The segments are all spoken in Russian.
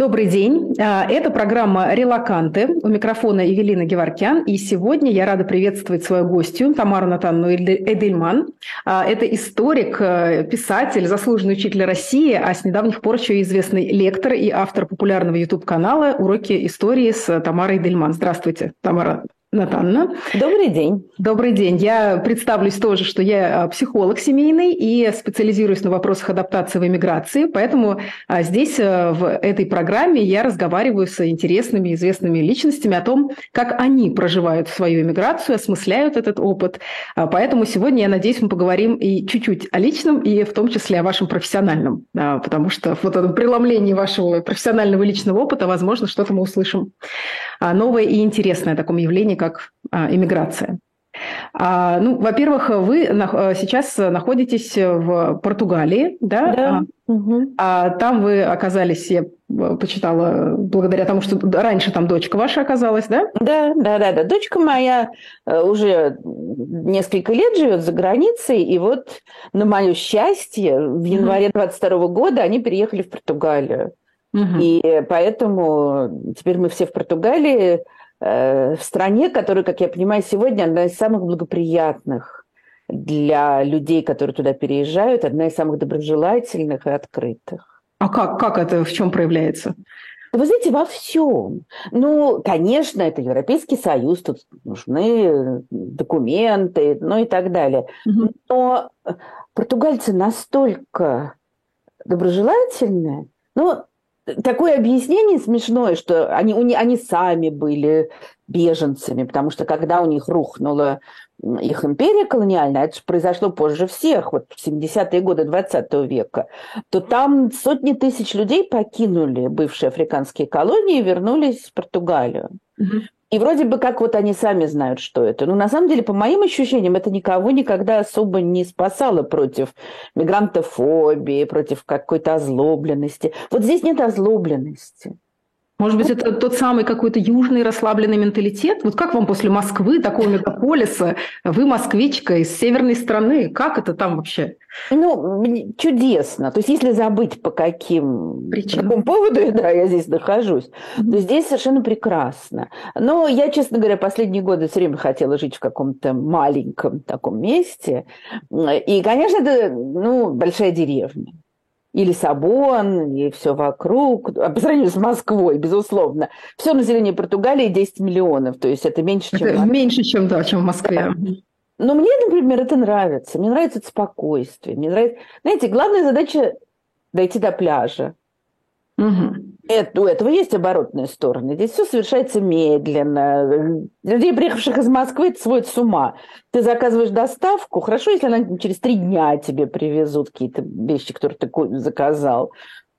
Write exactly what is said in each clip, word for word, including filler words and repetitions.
Добрый день. Это программа «Релаканты». У микрофона Евелина Геворкян. И сегодня я рада приветствовать свою гостью Тамару Натановну Эдельман. Это историк, писатель, заслуженный учитель России, а с недавних пор еще и известный лектор и автор популярного YouTube-канала «Уроки истории» с Тамарой Эдельман. Здравствуйте, Тамара Натановна. Добрый день. Добрый день. Я представлюсь тоже, что я психолог семейный и специализируюсь на вопросах адаптации в эмиграции, поэтому здесь, в этой программе, я разговариваю с интересными, известными личностями о том, как они проживают свою эмиграцию, осмысляют этот опыт. Поэтому сегодня, я надеюсь, мы поговорим и чуть-чуть о личном, и в том числе о вашем профессиональном, потому что в вот этом преломлении вашего профессионального и личного опыта, возможно, что-то мы услышим новое и интересное о таком явлении, как эмиграция. А, ну, во-первых, вы на, сейчас находитесь в Португалии, да? Да. А, угу. а там вы оказались, я почитала, благодаря тому, что раньше там дочка ваша оказалась, да? Да, да, да, да. Дочка моя уже несколько лет живет за границей, и вот на мое счастье в январе двадцать второго года они переехали в Португалию. Угу. И поэтому теперь мы все в Португалии, в стране, которая, как я понимаю, сегодня одна из самых благоприятных для людей, которые туда переезжают, одна из самых доброжелательных и открытых. А как, как это, в чем проявляется? Вы знаете, во всем. Ну, конечно, это Европейский Союз, тут нужны документы, ну и так далее. Mm-hmm. Но португальцы настолько доброжелательные, ну, такое объяснение смешное, что они, они сами были беженцами, потому что когда у них рухнула их империя колониальная, это же произошло позже всех, вот в семидесятые годы двадцатого века, то там сотни тысяч людей покинули бывшие африканские колонии и вернулись в Португалию. Mm-hmm. И вроде бы как вот они сами знают, что это. Но на самом деле, по моим ощущениям, это никого никогда особо не спасало против мигрантофобии, против какой-то озлобленности. Вот здесь нет озлобленности. Может быть, это тот самый какой-то южный расслабленный менталитет? Вот как вам после Москвы, такого мегаполиса, вы москвичка из северной страны, как это там вообще? Ну, чудесно. То есть, если забыть, по каким причинам, по какому поводу да, я здесь нахожусь, mm-hmm. то здесь совершенно прекрасно. Но я, честно говоря, последние годы все время хотела жить в каком-то маленьком таком месте. И, конечно, это ну, большая деревня. И Лиссабон, и все вокруг. По сравнению с Москвой, безусловно. Все население Португалии десять миллионов. То есть это меньше, чем... Это меньше, чем, да, чем в Москве. Да. Но мне, например, это нравится. Мне нравится это спокойствие. Мне нравится... Знаете, главная задача – дойти до пляжа. Угу. Это, у этого есть оборотные стороны. Здесь все совершается медленно. Людей, приехавших из Москвы, это сводит с ума. Ты заказываешь доставку. Хорошо, если она через три дня тебе привезут какие-то вещи, которые ты заказал.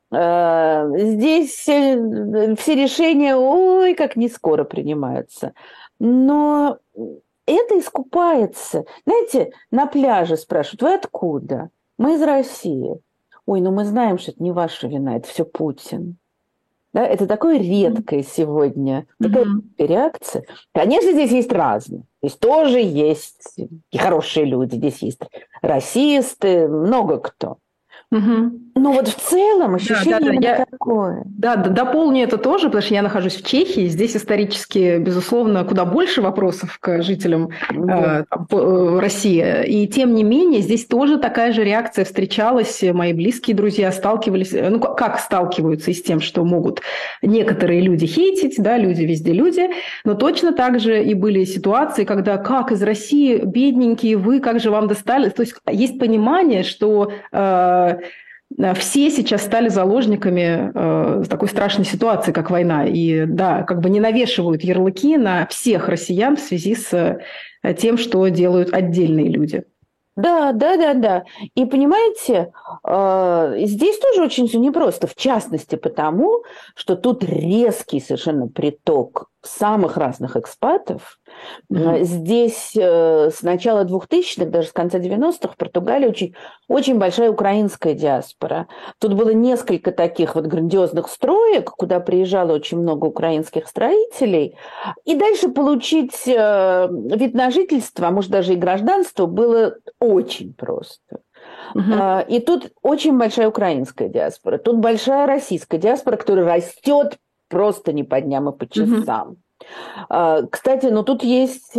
Здесь все решения, ой, как не скоро принимаются. Но это искупается. Знаете, на пляже спрашивают, вы откуда? Мы из России. Ой, ну мы знаем, что это не ваша вина, это все Путин. Да, это такое редкое сегодня, такая mm-hmm. реакция. Конечно, здесь есть разные. Здесь тоже есть и хорошие люди, здесь есть расисты, много кто. Угу. Ну вот в целом ощущение да, да, да. Я, такое. Да, да, дополню это тоже, потому что я нахожусь в Чехии. Здесь исторически, безусловно, куда больше вопросов к жителям да. э, России. И тем не менее, здесь тоже такая же реакция встречалась. Мои близкие друзья сталкивались, ну как сталкиваются и с тем, что могут некоторые люди хейтить, да, люди везде люди, но точно так же и были ситуации, когда как из России, бедненькие вы, как же вам достали. То есть есть понимание, что... Э, все сейчас стали заложниками э, такой страшной ситуации, как война. И да, как бы не навешивают ярлыки на всех россиян в связи с тем, что делают отдельные люди. Да, да, да, да. И понимаете, э, здесь тоже очень все непросто. В частности, потому, что тут резкий совершенно приток самых разных экспатов. Mm-hmm. Здесь э, с начала двухтысячных, даже с конца девяностых, в Португалии очень, очень большая украинская диаспора. Тут было несколько таких вот грандиозных строек, куда приезжало очень много украинских строителей. И дальше получить э, вид на жительство, а может даже и гражданство, было очень просто. Uh-huh. И тут очень большая украинская диаспора, тут большая российская диаспора, которая растет просто не по дням и по часам. Uh-huh. Кстати, ну тут есть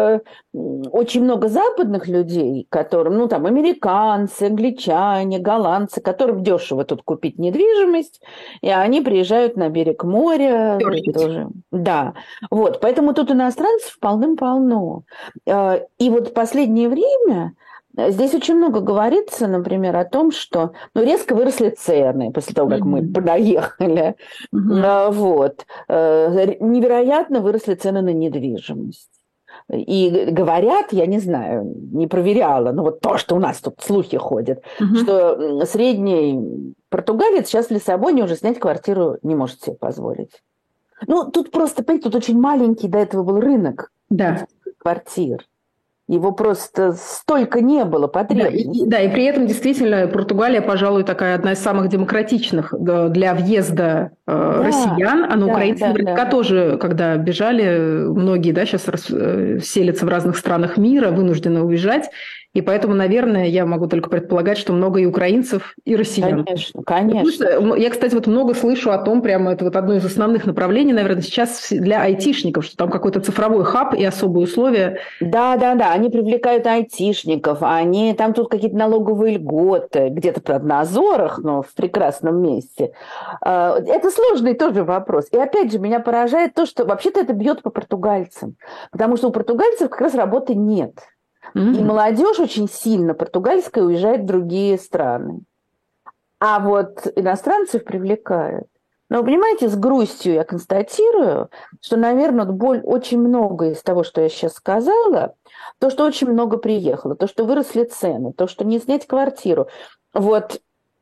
очень много западных людей, которым, ну там, американцы, англичане, голландцы, которым дешево тут купить недвижимость, и они приезжают на берег моря. Тоже. Да, вот, поэтому тут иностранцев полным-полно. И вот в последнее время здесь очень много говорится, например, о том, что ну, резко выросли цены после того, как mm-hmm. мы проехали. Mm-hmm. Вот. Невероятно выросли цены на недвижимость. И говорят, я не знаю, не проверяла, но вот то, что у нас тут слухи ходят, mm-hmm. что средний португалец сейчас в Лиссабоне уже снять квартиру не может себе позволить. Ну, тут просто, понимаете, тут очень маленький до этого был рынок да. квартир. Его просто столько не было потребностей. Да и, да, и при этом действительно Португалия, пожалуй, такая одна из самых демократичных для въезда да, россиян. А на да, украинцы да, наверняка да. тоже, когда бежали, многие да, сейчас рас, селятся в разных странах мира, вынуждены уезжать. И поэтому, наверное, я могу только предполагать, что много и украинцев, и россиян. Конечно, конечно. Я, кстати, вот много слышу о том, прямо это вот одно из основных направлений, наверное, сейчас для айтишников, что там какой-то цифровой хаб и особые условия. Да, да, да, они привлекают айтишников, они там тут какие-то налоговые льготы, где-то, правда, на Азорах, но в прекрасном месте. Это сложный тоже вопрос. И опять же, меня поражает то, что вообще-то это бьет по португальцам, потому что у португальцев как раз работы нет. Mm-hmm. И молодежь очень сильно португальская уезжает в другие страны. А вот иностранцев привлекают. Но, понимаете, с грустью я констатирую, что, наверное, боль, очень много из того, что я сейчас сказала, то, что очень много приехало, то, что выросли цены, то, что не снять квартиру. Вот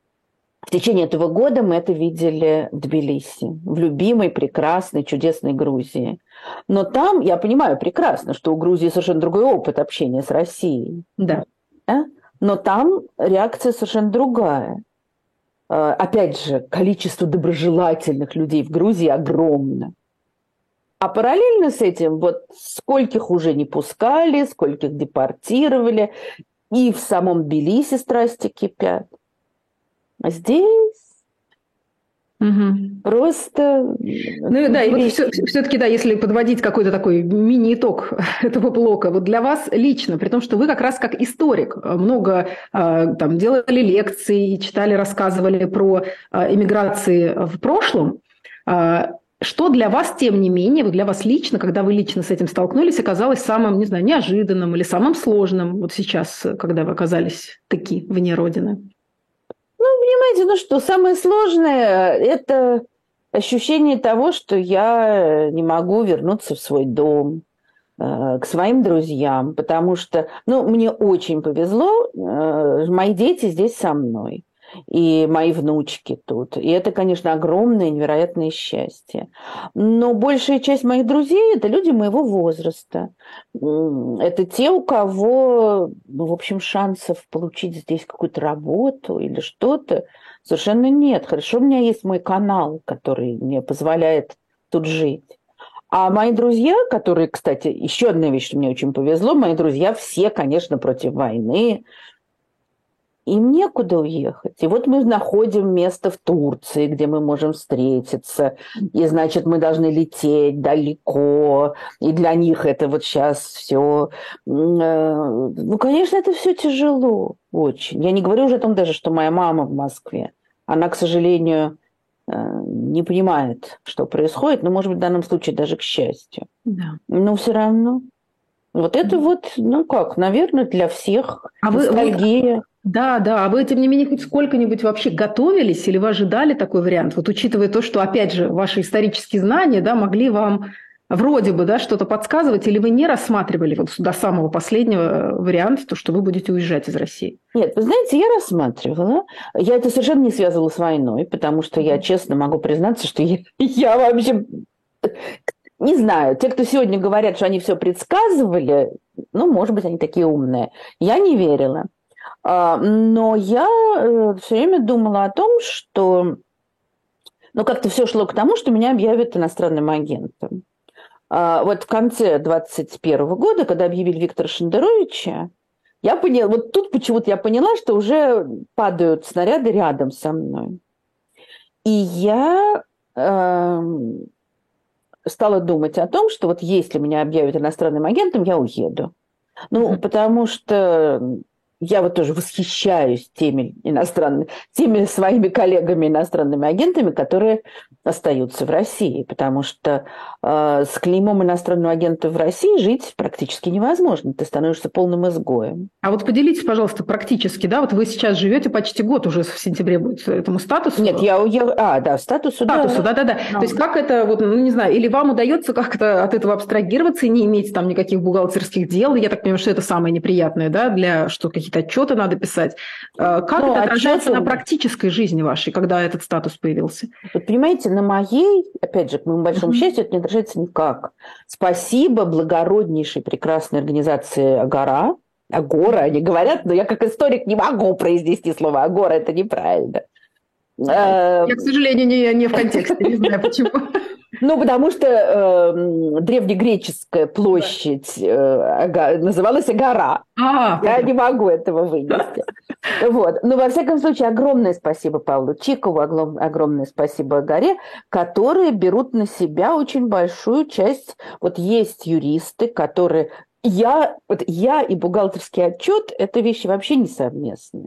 в течение этого года мы это видели в Тбилиси, в любимой, прекрасной, чудесной Грузии. Но там, я понимаю прекрасно, что у Грузии совершенно другой опыт общения с Россией. Да. Да? Но там реакция совершенно другая. Опять же, количество доброжелательных людей в Грузии огромно. А параллельно с этим, вот скольких уже не пускали, скольких депортировали, и в самом Тбилиси страсти кипят. А здесь угу. просто... Ну да, и вот все, все-таки, да, если подводить какой-то такой мини-итог этого блока, вот для вас лично, при том, что вы как раз как историк много там делали лекций, читали, рассказывали про эмиграции в прошлом, что для вас, тем не менее, вот для вас лично, когда вы лично с этим столкнулись, оказалось самым, не знаю, неожиданным или самым сложным вот сейчас, когда вы оказались таки вне Родины? Ну, понимаете, ну что, самое сложное – это ощущение того, что я не могу вернуться в свой дом, к своим друзьям, потому что, ну, мне очень повезло, мои дети здесь со мной, и мои внучки тут. И это, конечно, огромное, невероятное счастье. Но большая часть моих друзей – это люди моего возраста. Это те, у кого, ну, в общем, шансов получить здесь какую-то работу или что-то совершенно нет. Хорошо, у меня есть мой канал, который мне позволяет тут жить. А мои друзья, которые, кстати, еще одна вещь, что мне очень повезло, мои друзья все, конечно, против войны, им некуда уехать. И вот мы находим место в Турции, где мы можем встретиться, и, значит, мы должны лететь далеко, и для них это вот сейчас все... Ну, конечно, это все тяжело очень. Я не говорю уже о том даже, что моя мама в Москве. Она, к сожалению, не понимает, что происходит, но, может быть, в данном случае даже к счастью. Да. Но все равно. Вот это вот, ну как, наверное, для всех а ностальгия. Вы... Да, да. А вы, тем не менее, хоть сколько-нибудь вообще готовились или вы ожидали такой вариант? Вот учитывая то, что, опять же, ваши исторические знания, да, могли вам вроде бы, да, что-то подсказывать, или вы не рассматривали вот до самого последнего варианта, то, что вы будете уезжать из России? Нет, вы знаете, я рассматривала. Я это совершенно не связывала с войной, потому что я честно могу признаться, что я, я вообще... Не знаю, те, кто сегодня говорят, что они все предсказывали, ну, может быть, они такие умные. Я не верила. Но я все время думала о том, что... Ну, как-то все шло к тому, что меня объявят иностранным агентом. Вот в конце двадцать первого года, когда объявили Виктора Шендеровича, Я поняла, вот тут почему-то я поняла, что уже падают снаряды рядом со мной. И я э, стала думать о том, что вот если меня объявят иностранным агентом, я уеду. Ну, mm-hmm. потому что я вот тоже восхищаюсь теми иностранными, теми своими коллегами иностранными агентами, которые остаются в России, потому что э, с клеймом иностранного агента в России жить практически невозможно. Ты становишься полным изгоем. А вот поделитесь, пожалуйста, практически, да, вот вы сейчас живете почти год уже в сентябре будет этому статусу. Нет, я уехала, а, да, статусу, статусу, да, да, да. да. То есть как это, вот, ну не знаю, или вам удается как-то от этого абстрагироваться и не иметь там никаких бухгалтерских дел? Я так понимаю, что это самое неприятное, да, для что какие-то отчеты надо писать. Как ну, это отражается отчеты... на практической жизни вашей, когда этот статус появился? Вот понимаете, на моей, опять же, к моему большому uh-huh. счастью, это не отражается никак. Спасибо благороднейшей, прекрасной организации «Агора». «Агора» они говорят, но я как историк не могу произнести слово «Агора», это неправильно. Я, к сожалению, не, не в контексте, не знаю почему. Ну, потому что э, древнегреческая площадь э, называлась Агора. А, Я не могу этого вынести. Вот. Но, во всяком случае, огромное спасибо Павлу Чикову, огромное спасибо Агаре, которые берут на себя очень большую часть. Вот есть юристы, которые... Я, вот я и бухгалтерский отчет – это вещи вообще не совместные.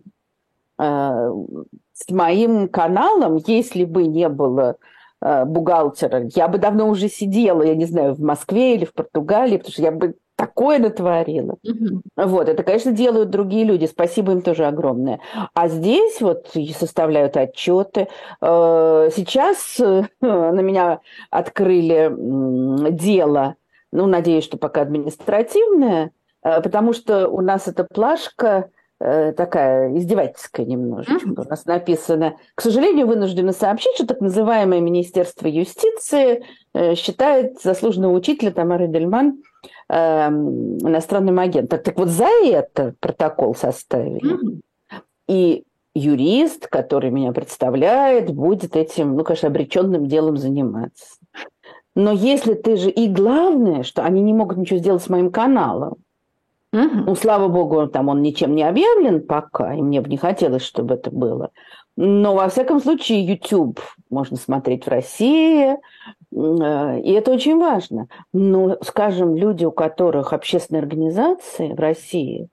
С моим каналом, если бы не было э, бухгалтера, я бы давно уже сидела, я не знаю, в Москве или в Португалии, потому что я бы такое натворила. Mm-hmm. Вот, это, конечно, делают другие люди, спасибо им тоже огромное. А здесь вот составляют отчеты. Э, сейчас э, на меня открыли э, дело, ну, надеюсь, что пока административное, э, потому что у нас эта плашка... такая издевательская немножечко. Mm-hmm. У нас написано, к сожалению, вынуждены сообщить, что так называемое Министерство юстиции считает заслуженного учителя Тамары Дельман э, иностранным агентом. Так вот, за это протокол составили. Mm-hmm. И юрист, который меня представляет, будет этим, ну, конечно, обреченным делом заниматься. Но если ты же... И главное, что они не могут ничего сделать с моим каналом. Uh-huh. Ну, слава богу, там он ничем не объявлен пока, и мне бы не хотелось, чтобы это было. Но, во всяком случае, YouTube можно смотреть в России, и это очень важно. Но, скажем, люди, у которых общественные организации в России,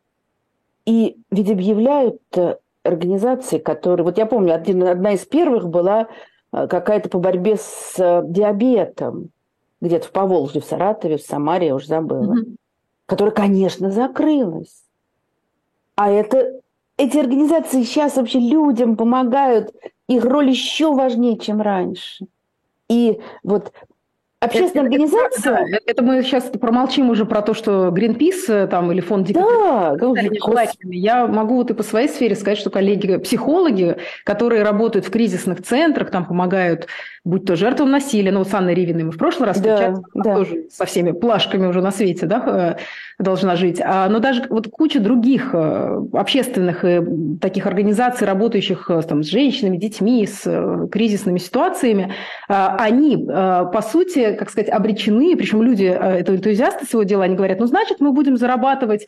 и ведь объявляют организации, которые... Вот я помню, один, одна из первых была какая-то по борьбе с диабетом, где-то в Поволжье, в Саратове, в Самаре, я уже забыла. Uh-huh. Которая, конечно, закрылась. А это, эти организации сейчас вообще людям помогают. Их роль еще важнее, чем раньше. И вот общественная это, организация... Это, это, это мы сейчас промолчим уже про то, что Greenpeace там, или фонд дикой да, нежелательными. Я могу вот и по своей сфере сказать, что коллеги-психологи, которые работают в кризисных центрах, там помогают, будь то жертвам насилия, ну, вот с Анной Ривиной мы в прошлый раз да, встречались, да. тоже со всеми плашками уже на свете, да, должна жить. А, но даже вот куча других общественных таких организаций, работающих там, с женщинами, детьми, с кризисными ситуациями, они, по сути, как сказать, обречены, причем люди, это энтузиасты своего дела, они говорят, ну, значит, мы будем зарабатывать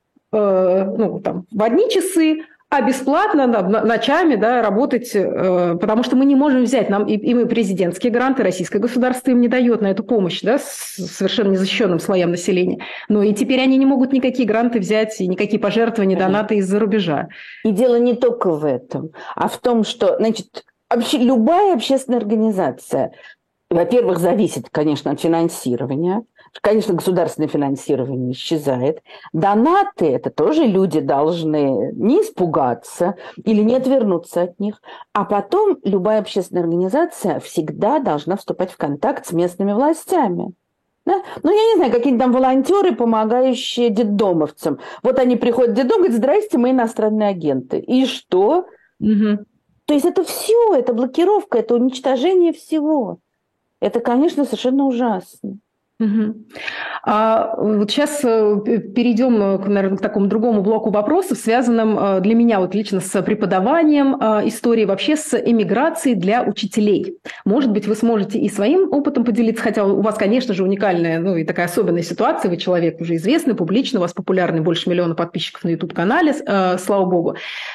ну, там, в одни часы, а бесплатно ночами, да, работать, потому что мы не можем взять, нам и, и мы президентские гранты, российское государство им не дает на эту помощь, да, с совершенно незащищенным слоям населения. Но и теперь они не могут никакие гранты взять, и никакие пожертвования, донаты из-за рубежа. И дело не только в этом, а в том, что, значит, вообще любая общественная организация, во-первых, зависит, конечно, от финансирования. Конечно, государственное финансирование исчезает. Донаты – это тоже люди должны не испугаться или не отвернуться от них. А потом любая общественная организация всегда должна вступать в контакт с местными властями. Да? Ну, я не знаю, какие-нибудь там волонтеры, помогающие детдомовцам. Вот они приходят в детдом, говорят, здрасте, мы иностранные агенты. И что? Угу. То есть это все, это блокировка, это уничтожение всего. Это, конечно, совершенно ужасно. Угу. А вот сейчас перейдем, наверное, к такому другому блоку вопросов, связанным для меня вот лично с преподаванием истории, вообще с эмиграцией для учителей. Может быть, вы сможете и своим опытом поделиться, хотя у вас, конечно же, уникальная, ну и такая особенная ситуация, вы человек уже известный, публичный, у вас популярный, больше миллиона подписчиков на YouTube-канале, слава богу.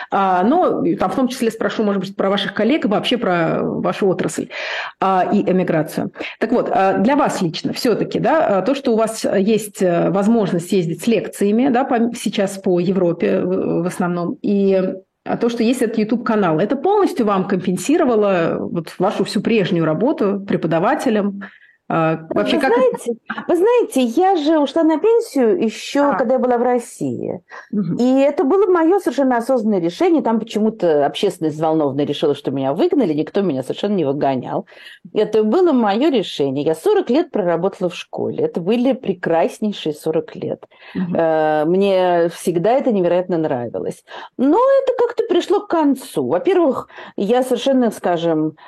Но там в том числе спрошу, может быть, про ваших коллег и вообще про вашу отрасль и эмиграцию. Так вот, для вас лично все-таки, да, то, что у вас есть возможность ездить с лекциями, да, по, сейчас по Европе в основном, и то, что есть этот YouTube-канал, это полностью вам компенсировало вот вашу всю прежнюю работу преподавателем? Вообще, вы, как... знаете, вы знаете, я же ушла на пенсию еще, а. когда я была в России. Угу. И это было мое совершенно осознанное решение. Там почему-то общественность взволнованно решила, что меня выгнали, никто меня совершенно не выгонял. Это было мое решение. Я сорок лет проработала в школе. Это были прекраснейшие сорок лет. Угу. Мне всегда это невероятно нравилось. Но это как-то пришло к концу. Во-первых, я совершенно, скажем,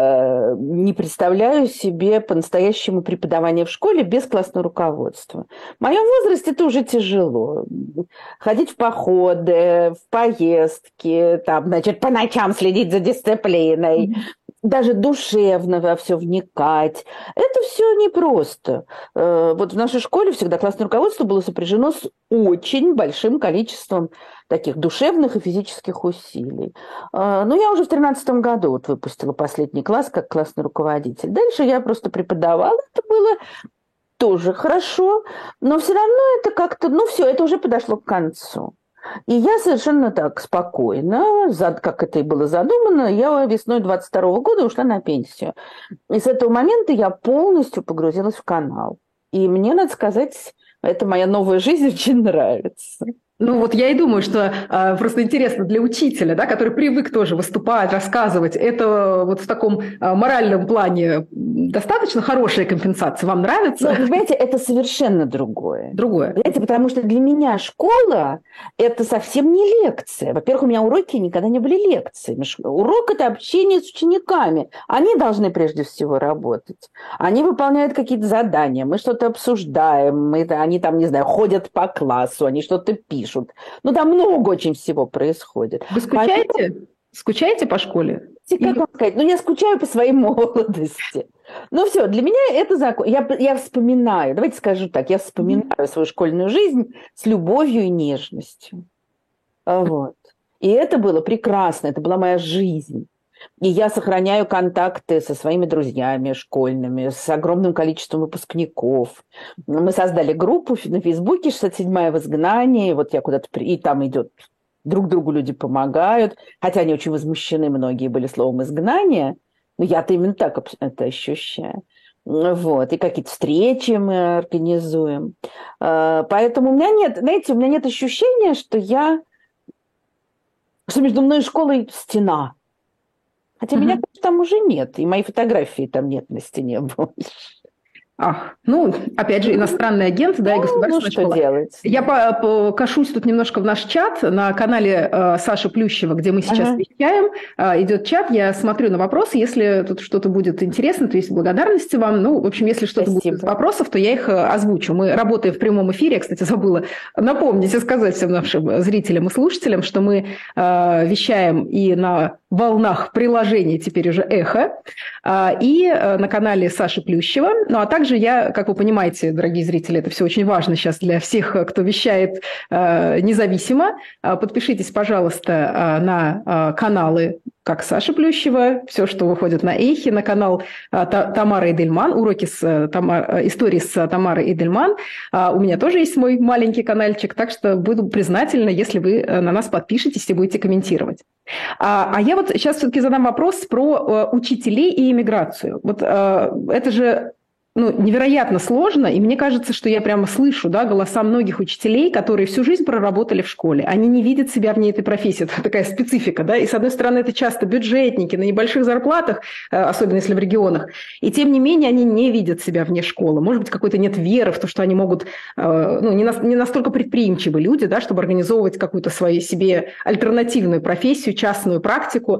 не представляю себе по-настоящему преподавание в школе без классного руководства. В моем возрасте это уже тяжело. Ходить в походы, в поездки, там, значит, по ночам следить за дисциплиной, mm-hmm. даже душевно во все вникать. Это все непросто. Вот в нашей школе всегда классное руководство было сопряжено с очень большим количеством таких душевных и физических усилий. Но я уже в тринадцатом году вот выпустила последний класс как классный руководитель. Дальше я просто преподавала. Это было тоже хорошо, но все равно это как-то, ну все, это уже подошло к концу. И я совершенно так спокойно, как это и было задумано, я весной двадцать второго года ушла на пенсию. И с этого момента я полностью погрузилась в канал. И мне, надо сказать, это моя новая жизнь очень нравится. Ну вот я и думаю, что э, просто интересно для учителя, да, который привык тоже выступать, рассказывать, это вот в таком э, моральном плане достаточно хорошая компенсация. Вам нравится? Ну, понимаете, это совершенно другое. Другое. Понимаете, потому что для меня школа – это совсем не лекция. Во-первых, у меня уроки никогда не были лекциями. Урок – это общение с учениками. Они должны прежде всего работать. Они выполняют какие-то задания, мы что-то обсуждаем, мы, они там, не знаю, ходят по классу, они что-то пишут. Ну, там много очень всего происходит. Вы скучаете? Поэтому... Скучаете по школе? Как Или... вам сказать? Ну, я скучаю по своей молодости. Ну, все, для меня это закон. Я, я вспоминаю, давайте скажу так, я вспоминаю mm-hmm. свою школьную жизнь с любовью и нежностью. Вот. И это было прекрасно, это была моя жизнь. И я сохраняю контакты со своими друзьями школьными, с огромным количеством выпускников. Мы создали группу на Фейсбуке «шестьдесят седьмая в изгнании». Вот я куда-то... И там идет... Друг другу люди помогают. Хотя они очень возмущены, многие были словом «изгнание». Но я-то именно так это ощущаю. Вот. И какие-то встречи мы организуем. Поэтому у меня нет... Знаете, у меня нет ощущения, что я... Что между мной и школой стена. Хотя uh-huh. меня там уже нет, и моей фотографии там нет на стене больше. Ах, ну, опять же, иностранный агент, да, и государственная ну, что школа. делать? Я по- по- кашусь тут немножко в наш чат на канале э, Саши Плющева, где мы сейчас ага. вещаем. Э, идет чат, я смотрю на вопросы. Если тут что-то будет интересно, то есть благодарности вам. Ну, в общем, если что-то Спасибо. будет из вопросов, то я их озвучу. Мы работаем в прямом эфире. Я, кстати, забыла напомнить и сказать всем нашим зрителям и слушателям, что мы э, вещаем и на волнах приложения теперь уже «Эхо», э, и э, на канале Саши Плющева. Ну, а также я, как вы понимаете, дорогие зрители, это все очень важно сейчас для всех, кто вещает э, независимо. Подпишитесь, пожалуйста, э, на э, каналы, как Саша Плющева, все, что выходит на Эхе, на канал э, Тамары Эдельман, уроки с э, Тамар, истории с Тамарой Эдельман. Э, у меня тоже есть мой маленький канальчик, так что буду признательна, если вы на нас подпишетесь и будете комментировать. А, а я вот сейчас все-таки задам вопрос про э, учителей и иммиграцию. Вот э, это же ну, невероятно сложно, и мне кажется, что я прямо слышу, да, голоса многих учителей, которые всю жизнь проработали в школе. Они не видят себя вне этой профессии. Это такая специфика, да, и с одной стороны это часто бюджетники на небольших зарплатах, особенно если в регионах, и тем не менее они не видят себя вне школы. Может быть, какой-то нет веры в то, что они могут, ну, не, на, не настолько предприимчивые люди, да, чтобы организовывать какую-то свою себе альтернативную профессию, частную практику.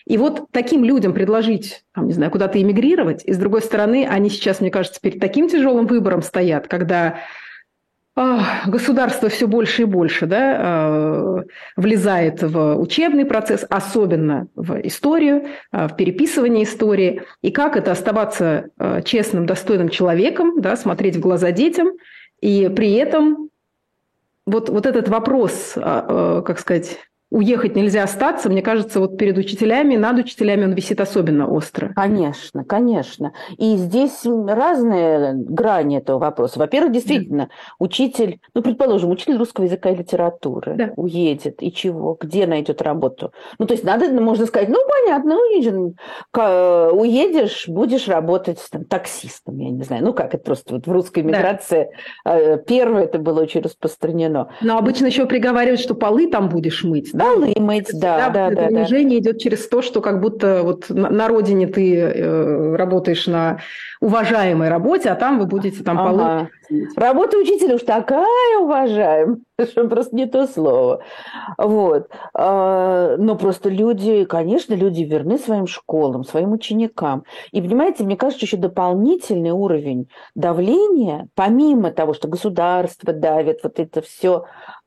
И вот таким людям предложить, там, не знаю, куда-то эмигрировать, и с другой стороны, они сейчас, мне кажется, перед таким тяжелым выбором стоят, когда государство все больше и больше, да, влезает в учебный процесс, особенно в историю, в переписывание истории. И как это оставаться честным, достойным человеком, да, смотреть в глаза детям, и при этом вот, вот этот вопрос, как сказать, уехать нельзя остаться, мне кажется, вот перед учителями, над учителями он висит особенно остро. Конечно, конечно. И здесь разные грани этого вопроса. Во-первых, действительно, да. учитель, ну, предположим, учитель русского языка и литературы да. уедет, и чего, где найдет работу? Ну, то есть надо, можно сказать, ну, понятно, уедешь, будешь работать там, таксистом, я не знаю, ну, как это просто вот в русской миграции да. первое это было очень распространено. Но обычно еще приговаривают, что полы там будешь мыть. Полы мыть, да, да, да. Унижение да. идет через то, что как будто вот на, на родине ты э, работаешь на уважаемой работе, а там вы будете там полы. Ага. Работа учителя уж такая уважаемая, что просто не то слово. Вот. Но просто люди, конечно, люди верны своим школам, своим ученикам. И, понимаете, мне кажется, еще дополнительный уровень давления, помимо того, что государство давит, вот это все.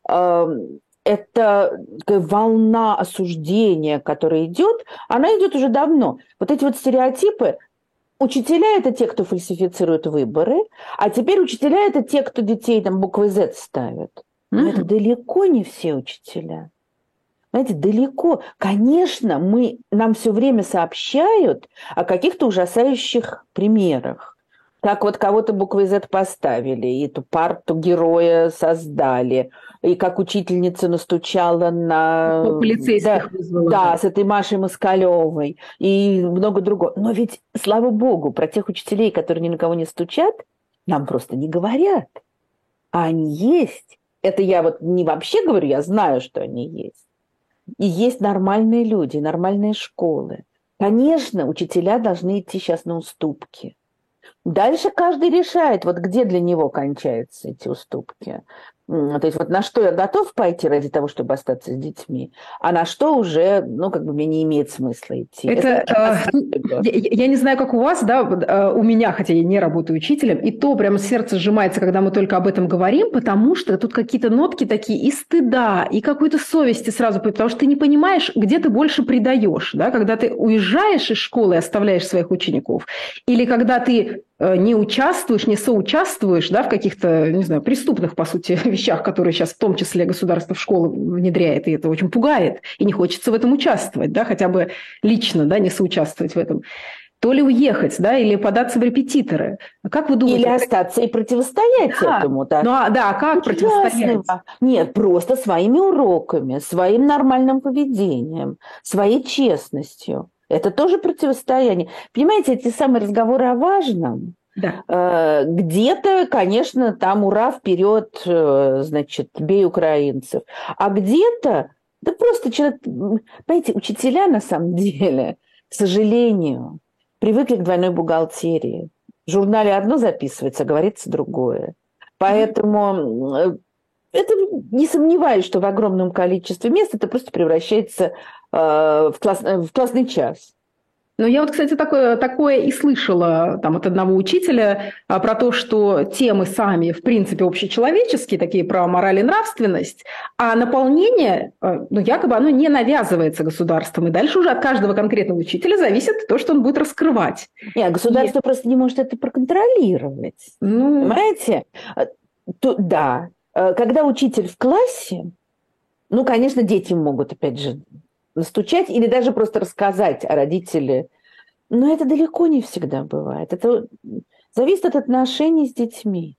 Это такая волна осуждения, которая идет, она идет уже давно. Вот эти вот стереотипы. Учителя – это те, кто фальсифицирует выборы, а теперь учителя – это те, кто детей там буквой Z ставят. Но mm-hmm. это далеко не все учителя. Знаете, далеко. Конечно, мы, нам все время сообщают о каких-то ужасающих примерах. Как вот кого-то буквой Z поставили, и эту парту героя создали, и как учительница настучала на... Полицейских да, вызвала. Да, с этой Машей Москалевой, и много другого. Но ведь, слава богу, про тех учителей, которые ни на кого не стучат, нам просто не говорят. А они есть. Это я вот не вообще говорю, я знаю, что они есть. И есть нормальные люди, нормальные школы. Конечно, учителя должны идти сейчас на уступки. Дальше каждый решает, вот где для него кончаются эти уступки. То есть вот на что я готов пойти ради того, чтобы остаться с детьми, а на что уже, ну, как бы мне не имеет смысла идти. Это, Это э, я, я не знаю, как у вас, да, у меня, хотя я не работаю учителем, и то прямо сердце сжимается, когда мы только об этом говорим, потому что тут какие-то нотки такие и стыда, и какой-то совести сразу, потому что ты не понимаешь, где ты больше предаешь, да, когда ты уезжаешь из школы и оставляешь своих учеников, или когда ты не участвуешь, не соучаствуешь, да, в каких-то, не знаю, преступных, по сути, вещах, которые сейчас в том числе государство в школы внедряет, и это очень пугает, и не хочется в этом участвовать, да, хотя бы лично, да, не соучаствовать в этом. То ли уехать, да, или податься в репетиторы. А как вы думаете? Или остаться и противостоять да. этому. Да, ну, а, да, как противостоять? Нет, просто своими уроками, своим нормальным поведением, своей честностью. Это тоже противостояние. Понимаете, эти самые разговоры о важном, да. Где-то, конечно, там ура, вперед, значит, бей украинцев. А где-то, да просто человек, понимаете, учителя на самом деле, к сожалению, привыкли к двойной бухгалтерии. В журнале одно записывается, а говорится другое. Поэтому это, не сомневаюсь, что в огромном количестве мест это просто превращается э, в, класс, в классный час. Ну, я вот, кстати, такое, такое и слышала там, от одного учителя а, про то, что темы сами, в принципе, общечеловеческие, такие про мораль и нравственность, а наполнение, а, ну, якобы оно не навязывается государством, и дальше уже от каждого конкретного учителя зависит то, что он будет раскрывать. Нет, государство и... просто не может это проконтролировать. Ну... Понимаете? То, да. Когда учитель в классе, ну, конечно, дети могут, опять же, настучать или даже просто рассказать о родителе. Но это далеко не всегда бывает. Это зависит от отношений с детьми.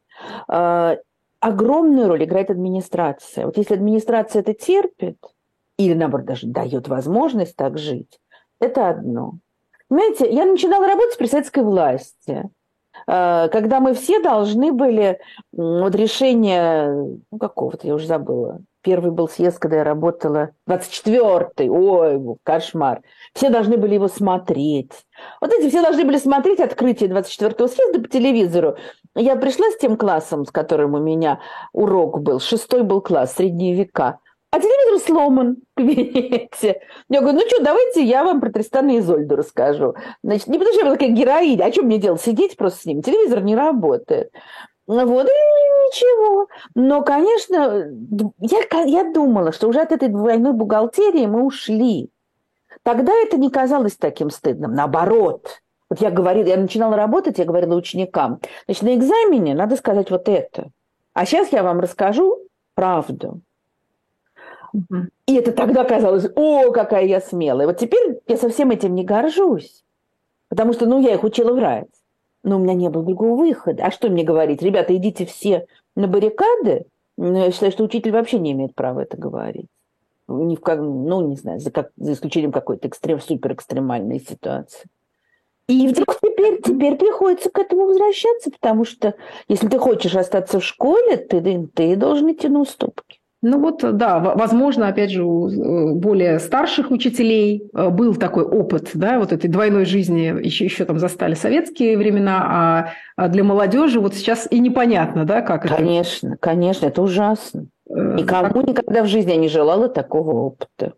Огромную роль играет администрация. Вот если администрация это терпит, или, наоборот, даже дает возможность так жить, это одно. Понимаете, я начинала работать при советской власти, когда мы все должны были, вот решение, ну, какого-то, я уже забыла, первый был съезд, когда я работала, двадцать четвёртый, ой, кошмар, все должны были его смотреть. Вот эти все должны были смотреть открытие двадцать четвёртого съезда по телевизору. Я пришла с тем классом, с которым у меня урок был, шестой был класс, средние века. а телевизор сломан в кабинете. Я говорю, ну что, давайте я вам про Тристана и Изольду расскажу. Значит, не потому что я такая героиня, а что мне делать, сидеть просто с ним? Телевизор не работает. Вот, и ничего. Но, конечно, я, я думала, что уже от этой двойной бухгалтерии мы ушли. Тогда это не казалось таким стыдным. Наоборот. Вот я говорила, я начинала работать, я говорила ученикам, значит, на экзамене надо сказать вот это. А сейчас я вам расскажу правду. Mm-hmm. И это тогда казалось, о, какая я смелая. Вот теперь я совсем этим не горжусь. Потому что, ну, я их учила врать. Но у меня не было другого выхода. А что мне говорить? Ребята, идите все на баррикады. Но я считаю, что учитель вообще не имеет права это говорить. Ни в как, ну, не знаю, за, как, за исключением какой-то экстрем, суперэкстремальной ситуации. И вдруг теперь, теперь приходится к этому возвращаться, потому что если ты хочешь остаться в школе, ты, ты должен идти на уступки. Ну вот, да, возможно, опять же, у более старших учителей был такой опыт, да, вот этой двойной жизни, еще, еще там застали советские времена, а для молодежи вот сейчас и непонятно, да, как конечно, это. Конечно, конечно, это ужасно. Никому никогда в жизни я не желала такого опыта.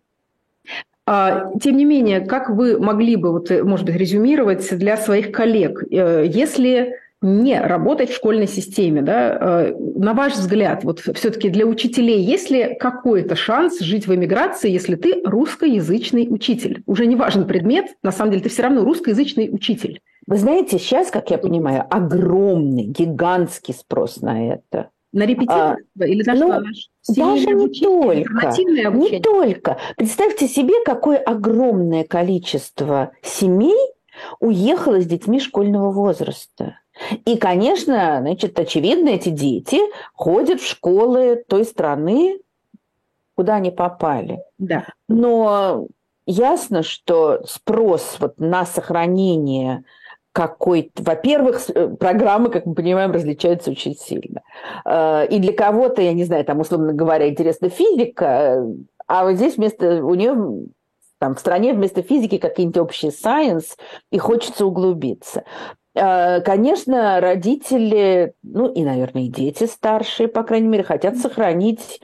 Тем не менее, как вы могли бы, вот, может быть, резюмировать для своих коллег, если не работать в школьной системе, да, на ваш взгляд, вот все-таки для учителей есть ли какой-то шанс жить в эмиграции, если ты русскоязычный учитель? Уже не важен предмет, на самом деле ты все равно русскоязычный учитель. Вы знаете, сейчас, как я понимаю, огромный, гигантский спрос на это. На репетиторство а, или на ну, что? Даже не только, не только. Представьте себе, какое огромное количество семей уехало с детьми школьного возраста. И, конечно, значит, очевидно, эти дети ходят в школы той страны, куда они попали. Да. Но ясно, что спрос вот на сохранение какой-то... Во-первых, программы, как мы понимаем, различаются очень сильно. И для кого-то, я не знаю, там, условно говоря, интересна физика, а вот здесь вместо... У нее там в стране вместо физики какие-нибудь общие science, и хочется углубиться. Конечно, родители, ну и, наверное, и дети старшие, по крайней мере, хотят сохранить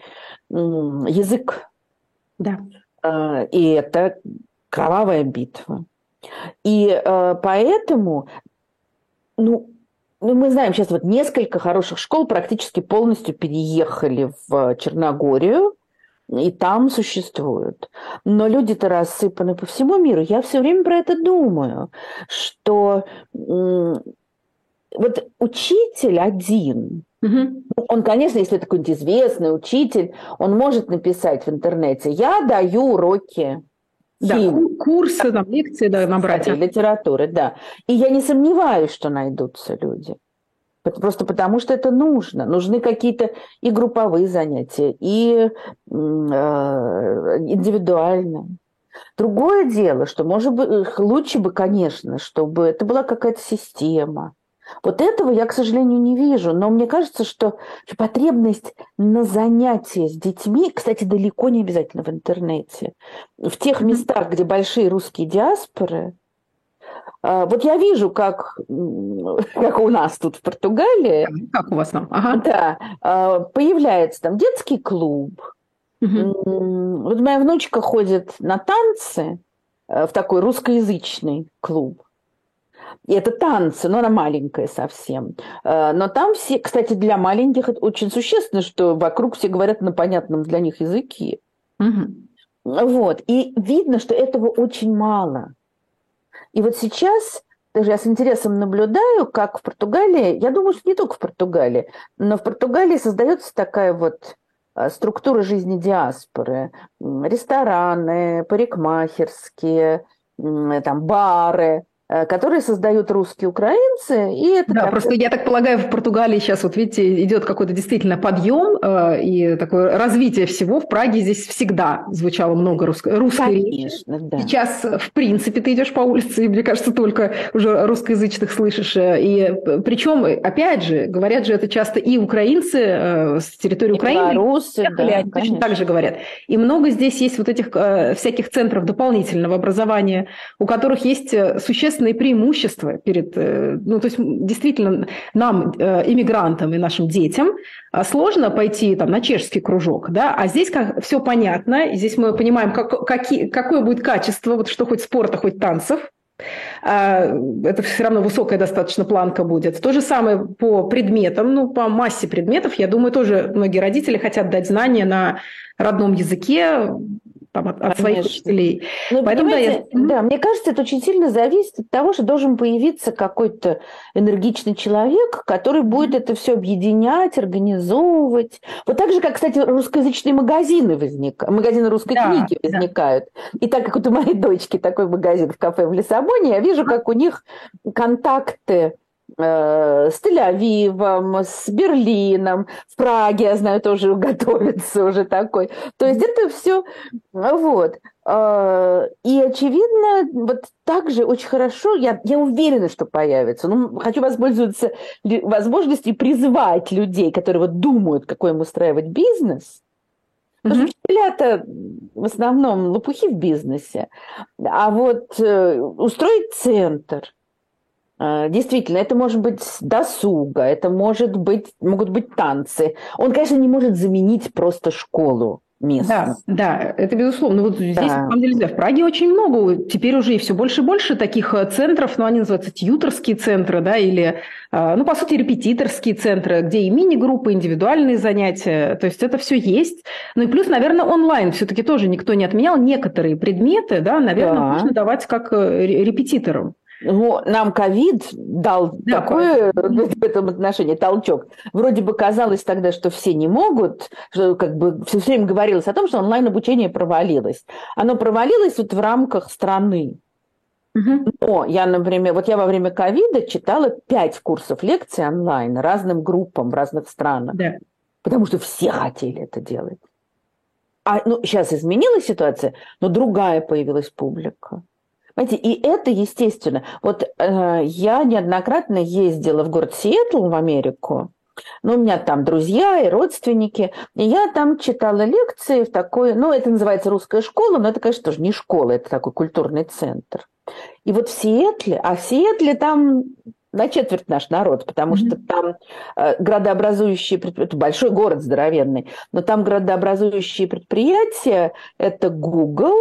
язык. Да. И это кровавая битва. И поэтому, ну, ну, мы знаем, сейчас вот несколько хороших школ практически полностью переехали в Черногорию, и там существуют. Но люди-то рассыпаны по всему миру. Я все время про это думаю, что м- вот учитель один, угу. он, конечно, если это какой-нибудь известный учитель, он может написать в интернете: я даю уроки. Да, курсы, там, лекции, да, набрать. Литературы, да. И я не сомневаюсь, что найдутся люди. Просто потому, что это нужно. Нужны какие-то и групповые занятия, и э, индивидуальные. Другое дело, что, может быть, лучше бы, конечно, чтобы это была какая-то система. Вот этого я, к сожалению, не вижу. Но мне кажется, что потребность на занятия с детьми, кстати, далеко не обязательно в интернете, в тех местах, где большие русские диаспоры. Вот я вижу, как, как у нас тут в Португалии. Как у вас там? Ага. Да, появляется там детский клуб. Угу. Вот моя внучка ходит на танцы в такой русскоязычный клуб. И это танцы, но она маленькая совсем. Но там все, кстати, для маленьких это очень существенно, что вокруг все говорят на понятном для них языке. Угу. Вот. И видно, что этого очень мало. И вот сейчас, даже я с интересом наблюдаю, как в Португалии, я думаю, что не только в Португалии, но в Португалии создается такая вот структура жизни диаспоры. Рестораны, парикмахерские, там, бары, которые создают русские украинцы. И это да, как... просто я так полагаю, в Португалии сейчас, вот видите, идет какой-то действительно подъем э, и такое развитие всего. В Праге здесь всегда звучало много русско- русской речи. Да. Сейчас, в принципе, ты идешь по улице, и, мне кажется, только уже русскоязычных слышишь. И причем, опять же, говорят же это часто и украинцы э, с территории и Украины. Белорусы, да, они точно так же говорят. И много здесь есть вот этих э, всяких центров дополнительного образования, у которых есть существенные существенные преимущества перед, ну, то есть действительно нам, иммигрантам и нашим детям, сложно пойти там на чешский кружок, да, а здесь как, все понятно, и здесь мы понимаем, как, какие, какое будет качество, вот что хоть спорта, хоть танцев. Это все равно высокая достаточно планка будет. То же самое по предметам, ну, по массе предметов, я думаю, тоже многие родители хотят дать знания на родном языке, там, от, от своих учителей. Ну, Поэтому, да, я... да, мне кажется, это очень сильно зависит от того, что должен появиться какой-то энергичный человек, который будет это все объединять, организовывать. Вот так же, как, кстати, русскоязычные магазины возникают, магазины русской да, книги возникают. Да. И так как вот у моей дочки такой магазин в кафе в Лиссабоне, я вижу, как у них контакты с Тель-Авивом, с Берлином, в Праге, я знаю, тоже готовится уже такой. То есть это все вот. И, очевидно, вот так же очень хорошо, я, я уверена, что появится. Ну, хочу воспользоваться возможностью призвать людей, которые вот думают, какой им устраивать бизнес. Потому что учителя-то в основном лопухи в бизнесе. А вот устроить центр, действительно, это может быть досуга, это может быть, могут быть танцы. Он, конечно, не может заменить просто школу местную. Да, да, это безусловно. Вот здесь, да. на самом деле, в Праге очень много, теперь уже и все больше и больше таких центров, ну, они называются тьюторские центры, да, или, ну, по сути, репетиторские центры, где и мини-группы, индивидуальные занятия, то есть это все есть. Ну, и плюс, наверное, онлайн все-таки тоже никто не отменял. Некоторые предметы, да, наверное, да. можно давать как репетиторам. Ну, нам ковид дал да, такой в этом отношении толчок. Вроде бы казалось тогда, что все не могут, что как бы все время говорилось о том, что онлайн-обучение провалилось. Оно провалилось вот в рамках страны. Угу. Но я, например, вот я во время ковида читала пять курсов лекций онлайн разным группам в разных странах. Да. Потому что все хотели это делать. А, ну, сейчас изменилась ситуация, но другая появилась публика. Понимаете, и это естественно. Вот э, я неоднократно ездила в город Сиэтл в Америку, ну, у меня там друзья и родственники, и я там читала лекции в такой, ну, это называется русская школа, но это, конечно, тоже не школа, это такой культурный центр. И вот в Сиэтле, а в Сиэтле там на четверть наш народ, потому mm-hmm. что там э, градообразующие предприятия, это большой город здоровенный, но там градообразующие предприятия, это Google,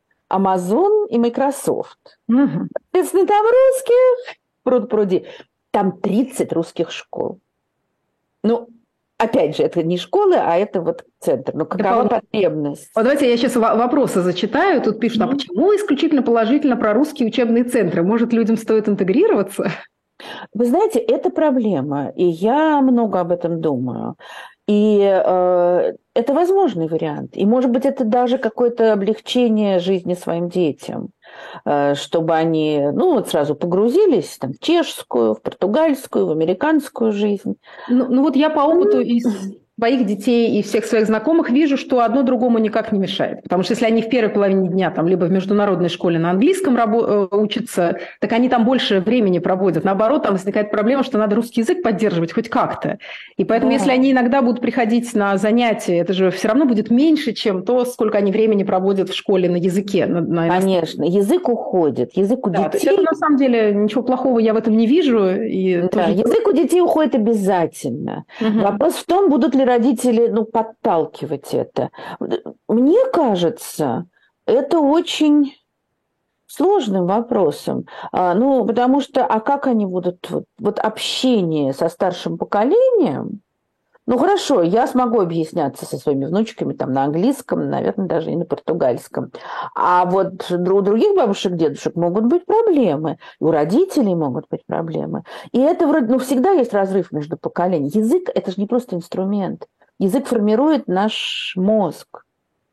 Amazon и Microsoft. Угу. Соответственно, там русских пруд-пруди. Там тридцать русских школ. Ну, опять же, это не школы, а это вот центр. Ну, какова да, потребность? Вот давайте я сейчас вопросы зачитаю. Тут пишут, mm-hmm. а почему исключительно положительно про русские учебные центры? Может, людям стоит интегрироваться? Вы знаете, это проблема, и я много об этом думаю. И э, это возможный вариант. И, может быть, это даже какое-то облегчение жизни своим детям, э, чтобы они, ну, вот сразу погрузились там, в чешскую, в португальскую, в американскую жизнь. Ну, ну вот я по опыту из своих детей и всех своих знакомых вижу, что одно другому никак не мешает. Потому что если они в первой половине дня там, либо в международной школе на английском рабо- учатся, так они там больше времени проводят. Наоборот, там возникает проблема, что надо русский язык поддерживать хоть как-то. И поэтому, да. если они иногда будут приходить на занятия, это же все равно будет меньше, чем то, сколько они времени проводят в школе на языке. На, на Конечно, язык уходит. Язык у да, детей... То есть это, на самом деле, ничего плохого я в этом не вижу. И да, тоже... Язык у детей уходит обязательно. Угу. Вопрос в том, будут ли родители ну, подталкивать это. Мне кажется, это очень сложным вопросом. А, ну, потому что, а как они будут... Вот, вот общение со старшим поколением... Ну, хорошо, я смогу объясняться со своими внучками там, на английском, наверное, даже и на португальском. А вот у других бабушек, дедушек могут быть проблемы. И у родителей могут быть проблемы. И это вроде... Ну, всегда есть разрыв между поколениями. Язык – это же не просто инструмент. Язык формирует наш мозг.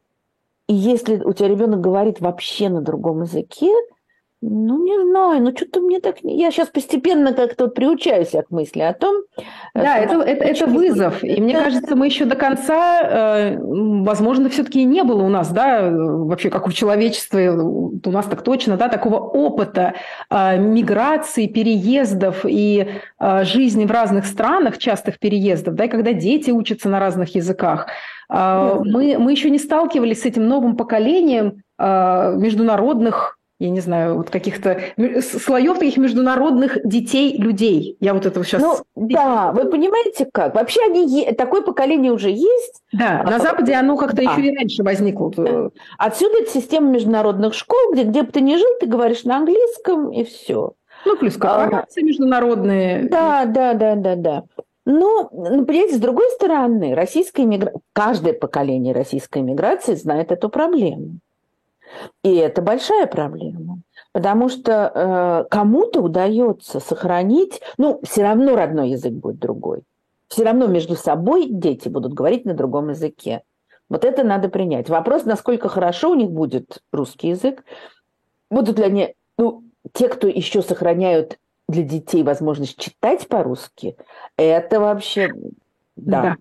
И если у тебя ребенок говорит вообще на другом языке, ну, не знаю, ну, что-то мне так... Я сейчас постепенно как-то вот приучаюсь к мысли о том... Да, это, это, это вызов. И мне кажется, мы еще до конца, э, возможно, все-таки не было у нас, да, вообще как у человечества, у нас так точно, да, такого опыта э, миграции, переездов и э, жизни в разных странах, частых переездов, да, и когда дети учатся на разных языках. Э, мы, мы еще не сталкивались с этим новым поколением э, международных я не знаю, вот каких-то слоев таких международных детей, людей. Я вот этого сейчас... Ну, да, вы понимаете как? Вообще они, такое поколение уже есть. Да, а, на Западе оно как-то да. еще и раньше возникло. Отсюда эта система международных школ, где, где бы ты ни жил, ты говоришь на английском, и все. Ну, плюс корпорации а, международные. Да, да, да, да, да. Но, ну, понимаете, с другой стороны, российская иммиграция, каждое поколение российской иммиграции знает эту проблему. И это большая проблема, потому что э, кому-то удается сохранить, ну, все равно родной язык будет другой. Все равно между собой дети будут говорить на другом языке. Вот это надо принять. Вопрос, насколько хорошо у них будет русский язык. Будут ли они, ну, те, кто еще сохраняют для детей возможность читать по-русски, это вообще, да. да.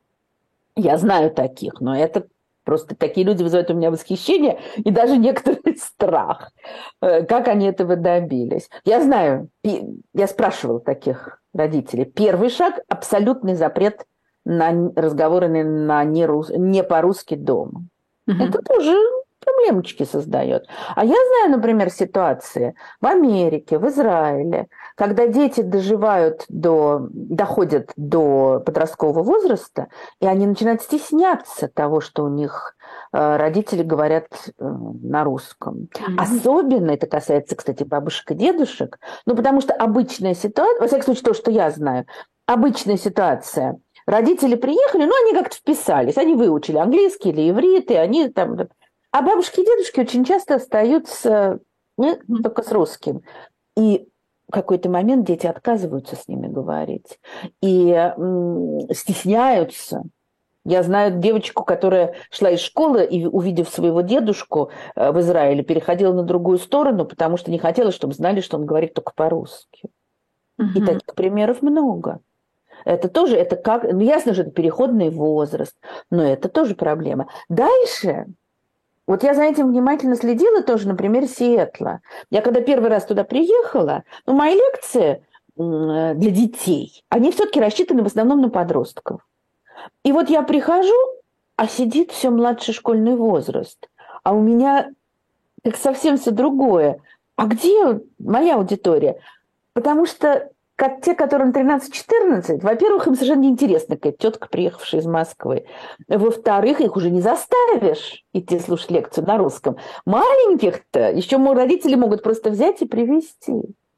Я знаю таких, но это... Просто такие люди вызывают у меня восхищение и даже некоторый страх. Как они этого добились? Я знаю, я спрашивала таких родителей. Первый шаг – абсолютный запрет на разговоры на не, рус... не по-русски дома. Угу. Это тоже проблемочки создает. А я знаю, например, ситуации в Америке, в Израиле, когда дети доживают до, доходят до подросткового возраста, и они начинают стесняться того, что у них э, родители говорят э, на русском. Mm-hmm. Особенно это касается, кстати, бабушек и дедушек, ну, потому что обычная ситуация, во всяком случае, то, что я знаю, обычная ситуация, родители приехали, ну, они как-то вписались, они выучили английский или иврит, и они там... А бабушки и дедушки очень часто остаются ну, только с русским. И в какой-то момент дети отказываются с ними говорить. И м- стесняются. Я знаю девочку, которая шла из школы и, увидев своего дедушку э, в Израиле, переходила на другую сторону, потому что не хотела, чтобы знали, что он говорит только по-русски. Uh-huh. И таких примеров много. Это тоже, это как... Ну, ясно же, это переходный возраст, но это тоже проблема. Дальше... Вот я за этим внимательно следила тоже на примере Сиэтла. Я когда первый раз туда приехала, ну, мои лекции для детей, они все-таки рассчитаны в основном на подростков. И вот я прихожу, а сидит все младший школьный возраст. А у меня как совсем все другое. А где моя аудитория? Потому что как те, которым тринадцать-четырнадцать, во-первых, им совершенно неинтересно, какая тетка, приехавшая из Москвы. Во-вторых, их уже не заставишь идти слушать лекцию на русском. Маленьких-то еще родители могут просто взять и привезти.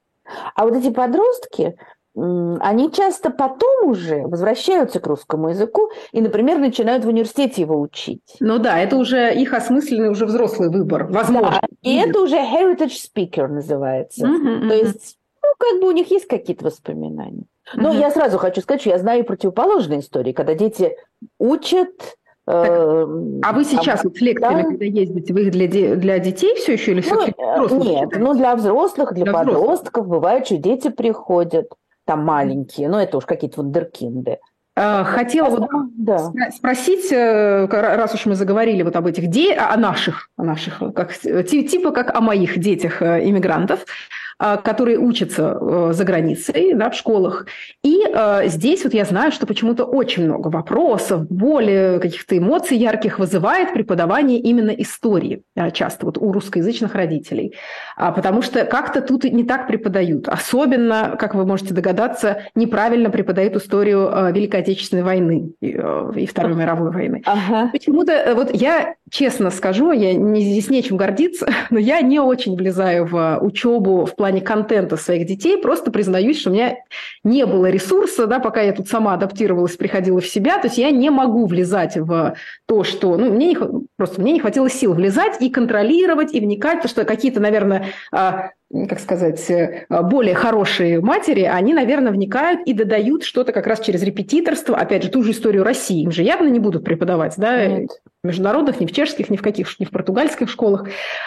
А вот эти подростки, они часто потом уже возвращаются к русскому языку и, например, начинают в университете его учить. Ну да, это уже их осмысленный, уже взрослый выбор, возможно. Да, и это уже heritage speaker называется. Mm-hmm, То есть ну, как бы у них есть какие-то воспоминания. Но uh-huh. я сразу хочу сказать, что я знаю и противоположные истории, когда дети учат... Так, э, а вы сейчас а, вот с лекциями, да? когда ездите, вы их для, де- для детей все еще или все-таки ну, взрослых? Нет, читаете? ну для взрослых, для, для подростков. Взрослых. Бывает, что дети приходят, там маленькие, но это уж какие-то вундеркинды. Хотела вот да. спросить, раз уж мы заговорили вот об этих, де- о наших, о наших как, типа как о моих детях иммигрантов, которые учатся за границей, да, в школах. И э, здесь вот я знаю, что почему-то очень много вопросов, боли, каких-то эмоций ярких вызывает преподавание именно истории часто вот у русскоязычных родителей. А, потому что как-то тут не так преподают. Особенно, как вы можете догадаться, неправильно преподают историю э, Великой Отечественной войны и, э, и Второй мировой войны. Ага. Почему-то, вот я честно скажу, я не, здесь нечем гордиться, но я не очень влезаю в учебу в плане контента своих детей, просто признаюсь, что у меня не было ресурса, да, пока я тут сама адаптировалась, приходила в себя, то есть я не могу влезать в то, что, ну, мне не, просто мне не хватило сил влезать и контролировать, и вникать, потому что какие-то, наверное, как сказать, более хорошие матери, они, наверное, вникают и додают что-то как раз через репетиторство, опять же, ту же историю России, им же явно не будут преподавать, да, Нет. международных, ни в чешских, ни в каких, ни в португальских школах.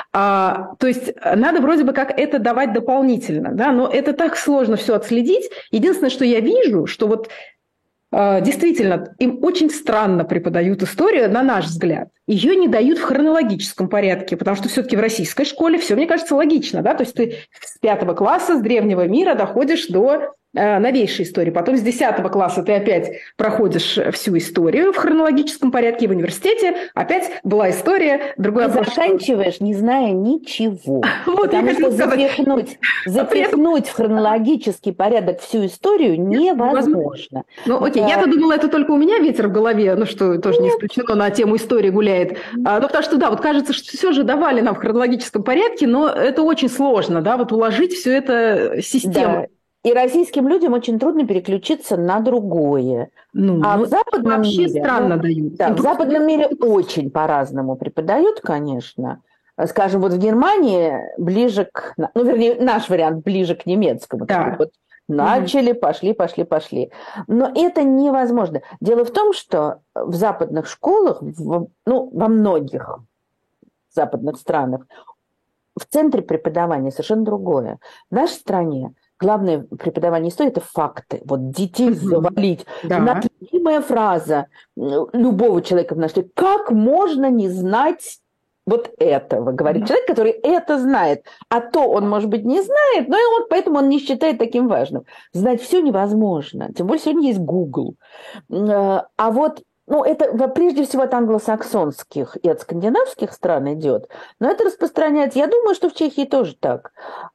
А, то есть надо вроде бы как это давать дополнительно, да, но это так сложно все отследить. Единственное, что я вижу, что вот действительно, им очень странно преподают историю, на наш взгляд. Ее не дают в хронологическом порядке, потому что все-таки в российской школе все, мне кажется, логично. Да? То есть ты с пятого класса, с древнего мира доходишь до новейшей истории. Потом с десятого класса ты опять проходишь всю историю в хронологическом порядке, и в университете опять была история, другой Ты заканчиваешь, не зная ничего. Вот потому что запихнуть, запихнуть в хронологический порядок всю историю невозможно. Ну, окей, я-то думала, это только у меня ветер в голове, ну, что тоже не исключено, на тему истории гуляет. А, ну, потому что, да, вот кажется, что все же давали нам в хронологическом порядке, но это очень сложно, да, вот уложить все это системно. Да. И российским людям очень трудно переключиться на другое. Ну, а ну, в западном вообще мире, странно ну, дают. Да, в западном мире очень по-разному преподают, конечно. Скажем, вот в Германии ближе к... Ну, вернее, наш вариант ближе к немецкому. Да. Вот начали, пошли, пошли, пошли. Но это невозможно. Дело в том, что в западных школах, в, ну, во многих западных странах, в центре преподавания совершенно другое. В нашей стране главное преподавание истории – это факты. Вот детей завалить. Да. Наша любимая фраза любого человека в нашей – как можно не знать вот этого, говорит человек, который это знает. А то он, может быть, не знает, но и он, поэтому он не считает таким важным. Знать все невозможно. Тем более сегодня есть Google. А вот ну, это прежде всего от англосаксонских и от скандинавских стран идет, но это распространяется. Я думаю, что в Чехии тоже так.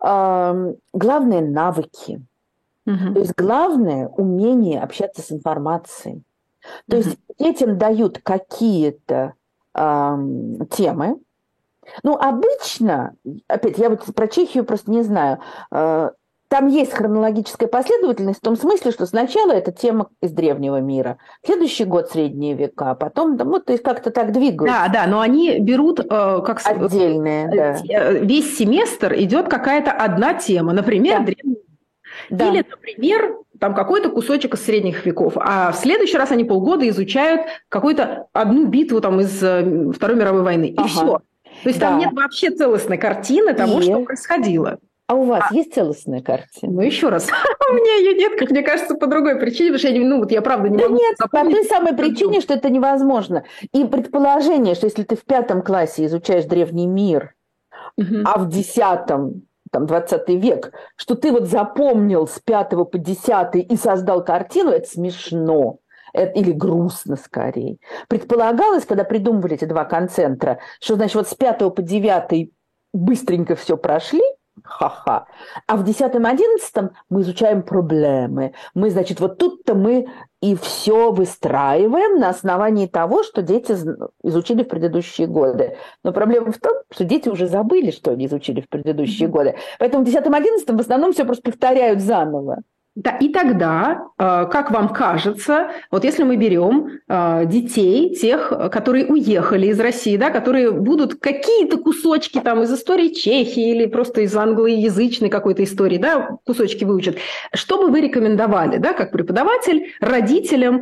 Главное – навыки. Uh-huh. То есть главное – умение общаться с информацией. То uh-huh. есть детям дают какие-то э, темы. Ну, обычно, опять, я вот про Чехию просто не знаю, э, там есть хронологическая последовательность в том смысле, что сначала это тема из древнего мира, следующий год средние века, потом, ну, то есть как-то так двигаются. Да, да, но они берут э, как отдельные, э, да. Весь семестр идет какая-то одна тема, например, да. древний мир. Да. Или, например, там какой-то кусочек из средних веков, а в следующий раз они полгода изучают какую-то одну битву там из Второй мировой войны, и ага. все. То есть да. там нет вообще целостной картины того, и... что происходило. А у вас а, есть целостная картина? Ну, еще раз. У меня ее нет, как мне кажется, по другой причине, потому что я, ну, вот я правда не да могу нет, запомнить. По той самой причине, что это невозможно. И предположение, что если ты в пятом классе изучаешь древний мир, угу. а в десятом, там, двадцатый век, что ты вот запомнил с пятого по десятый и создал картину, это смешно. Это, или грустно скорее. Предполагалось, когда придумывали эти два концентра, что, значит, вот с пятого по девятый быстренько все прошли, ха-ха. А в десятом-одиннадцатом мы изучаем проблемы. Мы, значит, вот тут-то мы и все выстраиваем на основании того, что дети изучили в предыдущие годы. Но проблема в том, что дети уже забыли, что они изучили в предыдущие mm-hmm. годы. Поэтому в десятом-одиннадцатом в основном все просто повторяют заново. Да, и тогда, как вам кажется, вот если мы берем детей, тех, которые уехали из России, да, которые будут какие-то кусочки там из истории Чехии или просто из англоязычной какой-то истории, да, кусочки выучат, что бы вы рекомендовали, да, как преподаватель, родителям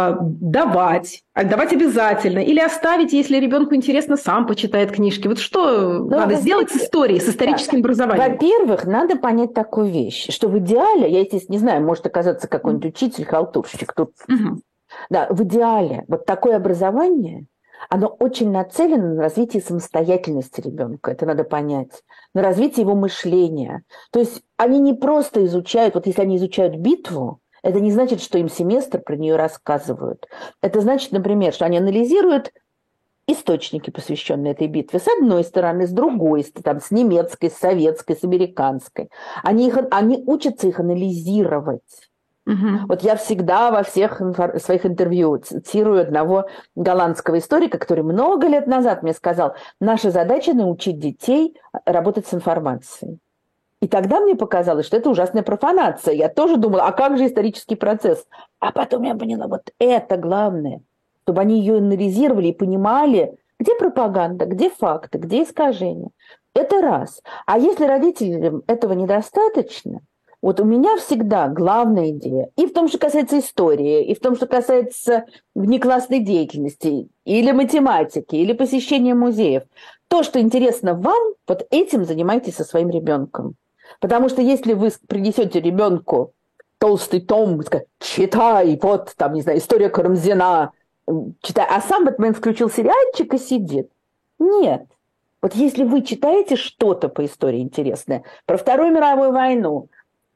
давать, давать обязательно, или оставить, если ребенку интересно, сам почитает книжки. Вот что Но надо сделать знаете, с историей, с историческим да. образованием? Во-первых, надо понять такую вещь, что в идеале, я здесь не знаю, может оказаться какой-нибудь учитель, халтурщик, тут, угу. да, в идеале вот такое образование, оно очень нацелено на развитие самостоятельности ребенка, это надо понять, на развитие его мышления. То есть они не просто изучают, вот если они изучают битву, это не значит, что им семестр про нее рассказывают. Это значит, например, что они анализируют источники, посвященные этой битве, с одной стороны, с другой, там, с немецкой, с советской, с американской. Они, их, они учатся их анализировать. Угу. Вот я всегда во всех инфор- своих интервью цитирую одного голландского историка, который много лет назад мне сказал, наша задача научить детей работать с информацией. И тогда мне показалось, что это ужасная профанация. Я тоже думала, а как же исторический процесс? А потом я поняла, вот это главное, чтобы они ее анализировали и понимали, где пропаганда, где факты, где искажения. Это раз. А если родителям этого недостаточно, вот у меня всегда главная идея, и в том, что касается истории, и в том, что касается внеклассной деятельности, или математики, или посещения музеев, то, что интересно вам, вот этим занимайтесь со своим ребенком. Потому что если вы принесете ребенку толстый том, скажете, читай, вот там, не знаю, история Карамзина, читай, а сам в этот момент включил сериальчик и сидит. Нет. Вот если вы читаете что-то по истории интересное, про Вторую мировую войну,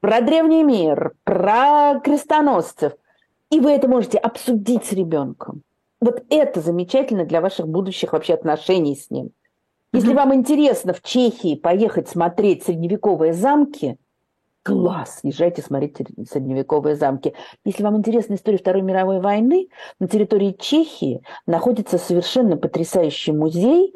про древний мир, про крестоносцев. И вы это можете обсудить с ребенком. Вот это замечательно для ваших будущих вообще отношений с ним. Если mm-hmm. вам интересно в Чехии поехать смотреть средневековые замки, класс, езжайте смотреть средневековые замки. Если вам интересна история Второй мировой войны, на территории Чехии находится совершенно потрясающий музей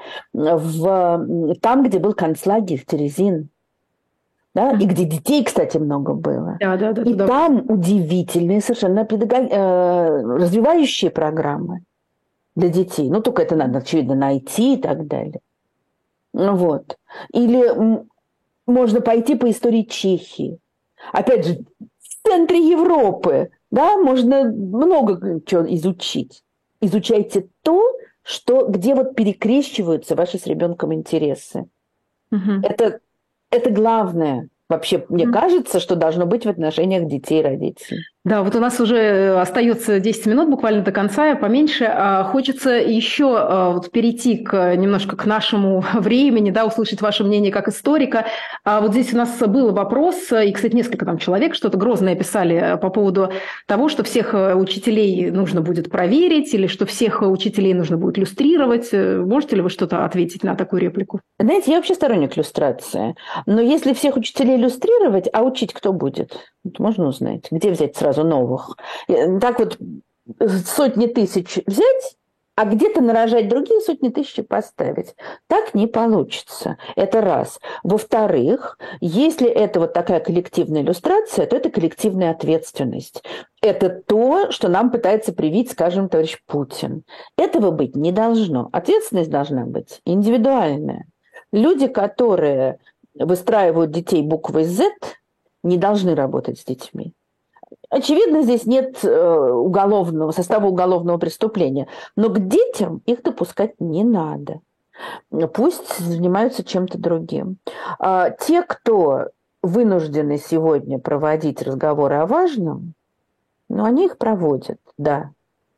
в, там, где был концлагерь Терезин. Да? Mm-hmm. И где детей, кстати, много было. Да, да, да, и да. там удивительные, совершенно педагог... э, развивающие программы для детей. Ну, только это надо, очевидно, найти и так далее. Вот. Или можно пойти по истории Чехии. Опять же, в центре Европы, да, можно много чего изучить. Изучайте то, что, где вот перекрещиваются ваши с ребенком интересы. Угу. Это, это главное. Вообще, мне mm. кажется, что должно быть в отношениях детей и родителей. Да, вот у нас уже остается десять минут буквально до конца, поменьше. Хочется еще вот перейти к, немножко к нашему времени, да, услышать ваше мнение как историка. Вот здесь у нас был вопрос, и, кстати, несколько там человек что-то грозное писали по поводу того, что всех учителей нужно будет проверить, или что всех учителей нужно будет люстрировать. Можете ли вы что-то ответить на такую реплику? Знаете, я вообще сторонник люстрации. Но если всех учителей иллюстрировать, а учить кто будет? Вот можно узнать, где взять сразу новых. Так вот сотни тысяч взять, а где-то нарожать другие сотни тысяч поставить. Так не получится. Это раз. Во-вторых, если это вот такая коллективная иллюстрация, то это коллективная ответственность. Это то, что нам пытается привить, скажем, товарищ Путин. Этого быть не должно. Ответственность должна быть индивидуальная. Люди, которые выстраивают детей буквой Z, не должны работать с детьми. Очевидно, здесь нет уголовного, состава уголовного преступления, но к детям их допускать не надо. Пусть занимаются чем-то другим. Те, кто вынуждены сегодня проводить разговоры о важном, ну, они их проводят, да.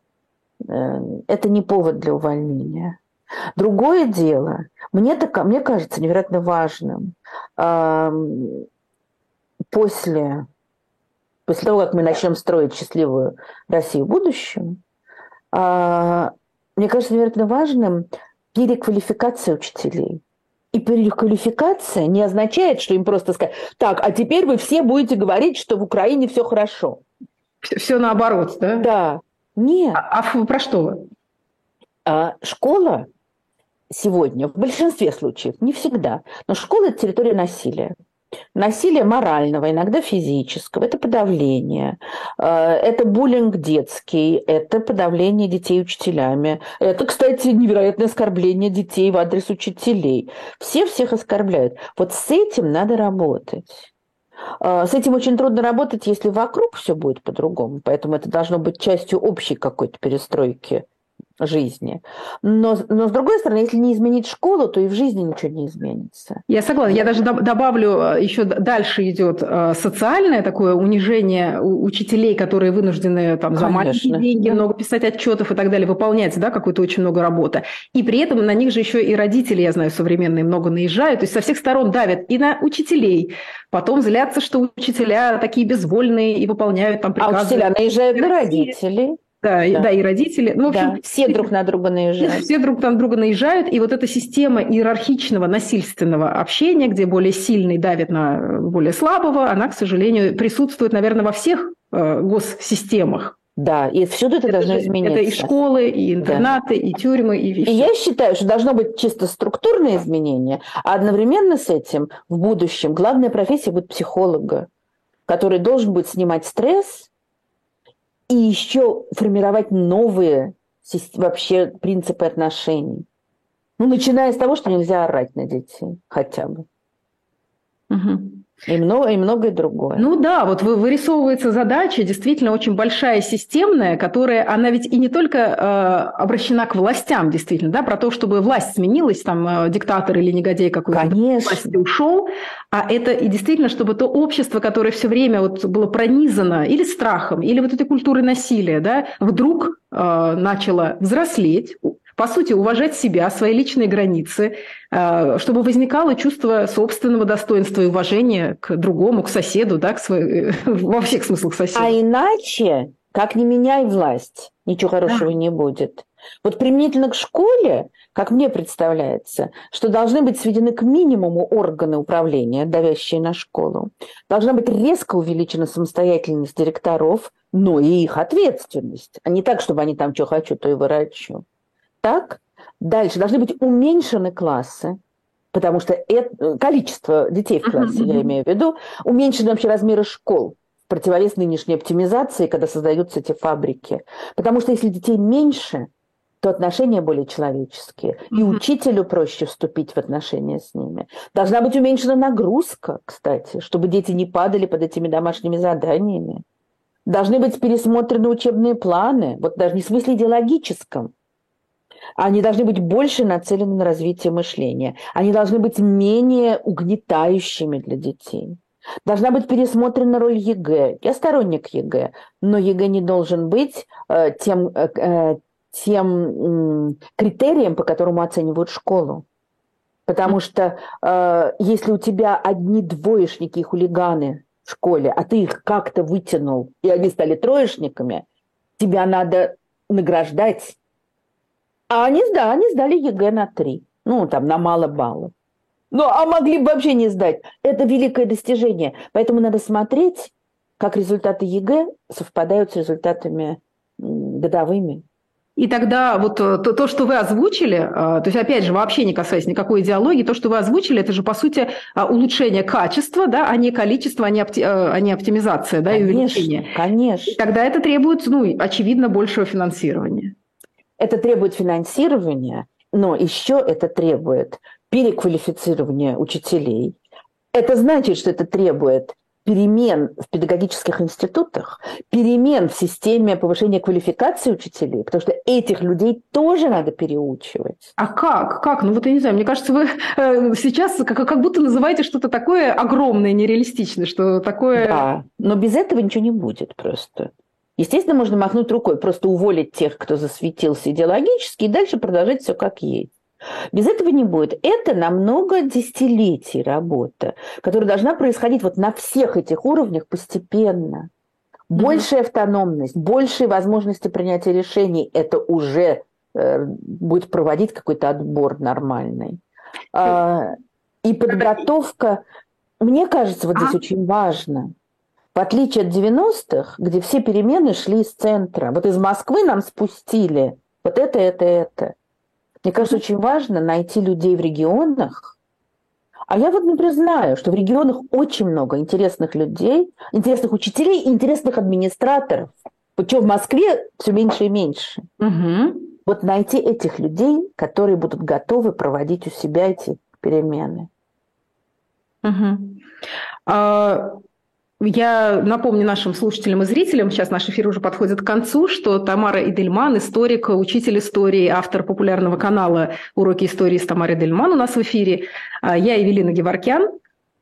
Это не повод для увольнения. Другое дело, мне, так, мне кажется невероятно важным после, после того, как мы начнем строить счастливую Россию в будущем, мне кажется невероятно важным переквалификация учителей. И переквалификация не означает, что им просто сказать: так, а теперь вы все будете говорить, что в Украине все хорошо. Все, все наоборот, да? Да. Нет. А, а про что вы? А, школа сегодня, в большинстве случаев, не всегда, но школа – это территория насилия. Насилие морального, иногда физического, это подавление, это буллинг детский, это подавление детей учителями. Это, кстати, невероятное оскорбление детей в адрес учителей. Все всех оскорбляют. Вот с этим надо работать. С этим очень трудно работать, если вокруг все будет по-другому. Поэтому это должно быть частью общей какой-то перестройки жизни. Но, но, с другой стороны, если не изменить школу, то и в жизни ничего не изменится. Я согласна. Я даже добавлю, еще дальше идет социальное такое унижение учителей, которые вынуждены там, за маленькие деньги много писать отчетов и так далее, выполнять, да, какую-то очень много работы. И при этом на них же еще и родители, я знаю, современные много наезжают, то есть со всех сторон давят и на учителей. Потом злятся, что учителя такие безвольные и выполняют там приказы. А учителя наезжают на родителей. Да, да. да, и родители. Ну, в общем, да, все друг на друга наезжают. Все друг на друга наезжают. И вот эта система иерархичного, насильственного общения, где более сильный давит на более слабого, она, к сожалению, присутствует, наверное, во всех э, госсистемах. Да, и всюду это, это должно же, измениться. Это и школы, и интернаты, да. и тюрьмы. И, и, и я считаю, что должно быть чисто структурное изменение, а одновременно с этим в будущем главная профессия будет психолога, который должен будет снимать стресс, и еще формировать новые вообще принципы отношений. Ну, начиная с того, что нельзя орать на детей хотя бы. Угу. И, много, и многое другое. Ну да, вот вырисовывается задача действительно очень большая, системная, которая, она ведь и не только э, обращена к властям, действительно, да, про то, чтобы власть сменилась, там, э, диктатор или негодяй какой-то власти ушел, а это и действительно, чтобы то общество, которое все время вот было пронизано или страхом, или вот этой культурой насилия, да, вдруг э, начало взрослеть, по сути, уважать себя, свои личные границы, чтобы возникало чувство собственного достоинства и уважения к другому, к соседу, да, к своему, во всех смыслах соседу. А иначе, как ни меняй власть, ничего хорошего да. не будет. Вот применительно к школе, как мне представляется, что должны быть сведены к минимуму органы управления, давящие на школу. Должна быть резко увеличена самостоятельность директоров, но и их ответственность. А не так, чтобы они там что хочу, то и ворочу. Так? Дальше. Должны быть уменьшены классы, потому что это, количество детей в классе, uh-huh. я имею в виду, уменьшены вообще размеры школ. В противовес нынешней оптимизации, когда создаются эти фабрики. Потому что если детей меньше, то отношения более человеческие. И mm-hmm. учителю проще вступить в отношения с ними. Должна быть уменьшена нагрузка, кстати, чтобы дети не падали под этими домашними заданиями. Должны быть пересмотрены учебные планы, вот даже не в смысле идеологическом. Они должны быть больше нацелены на развитие мышления. Они должны быть менее угнетающими для детей. Должна быть пересмотрена роль ЕГЭ. Я сторонник ЕГЭ, но ЕГЭ не должен быть э, тем... Э, тем критерием, по которому оценивают школу. Потому что э, если у тебя одни двоечники и хулиганы в школе, а ты их как-то вытянул, и они стали троечниками, тебя надо награждать. А они, да, они сдали ЕГЭ на три. Ну, там, на мало баллов. Ну, а могли бы вообще не сдать. Это великое достижение. Поэтому надо смотреть, как результаты ЕГЭ совпадают с результатами годовыми. И тогда вот то, то, что вы озвучили, то есть, опять же, вообще не касаясь никакой идеологии, то, что вы озвучили, это же, по сути, улучшение качества, да, а не количество, а не, опти, а не оптимизация, да, конечно, и увеличение. Конечно. И тогда это требует, ну, очевидно, большего финансирования. Это требует финансирования, но еще это требует переквалифицирования учителей. Это значит, что это требует перемен в педагогических институтах, перемен в системе повышения квалификации учителей, потому что этих людей тоже надо переучивать. А как? Как? Ну вот я не знаю, мне кажется, вы сейчас как, как будто называете что-то такое огромное, нереалистичное, что такое... Да, но без этого ничего не будет просто. Естественно, можно махнуть рукой, просто уволить тех, кто засветился идеологически, и дальше продолжать все как есть. Без этого не будет. Это на много десятилетий работа, которая должна происходить вот на всех этих уровнях постепенно. Большая mm-hmm. автономность, большие возможности принятия решений – это уже э, будет проводить какой-то отбор нормальный. А, и подготовка, мне кажется, вот здесь очень важно. В отличие от девяностых, где все перемены шли из центра. Вот из Москвы нам спустили вот это, это, это. Мне кажется, очень важно найти людей в регионах. А я вот, например, знаю, что в регионах очень много интересных людей, интересных учителей и интересных администраторов. Причем в Москве все меньше и меньше. Угу. Вот найти этих людей, которые будут готовы проводить у себя эти перемены. Угу. А... Я напомню нашим слушателям и зрителям, сейчас наш эфир уже подходит к концу, что Тамара Идельман, историк, учитель истории, автор популярного канала «Уроки истории» с Тамарой Идельман у нас в эфире. Я Евелина Геворкян.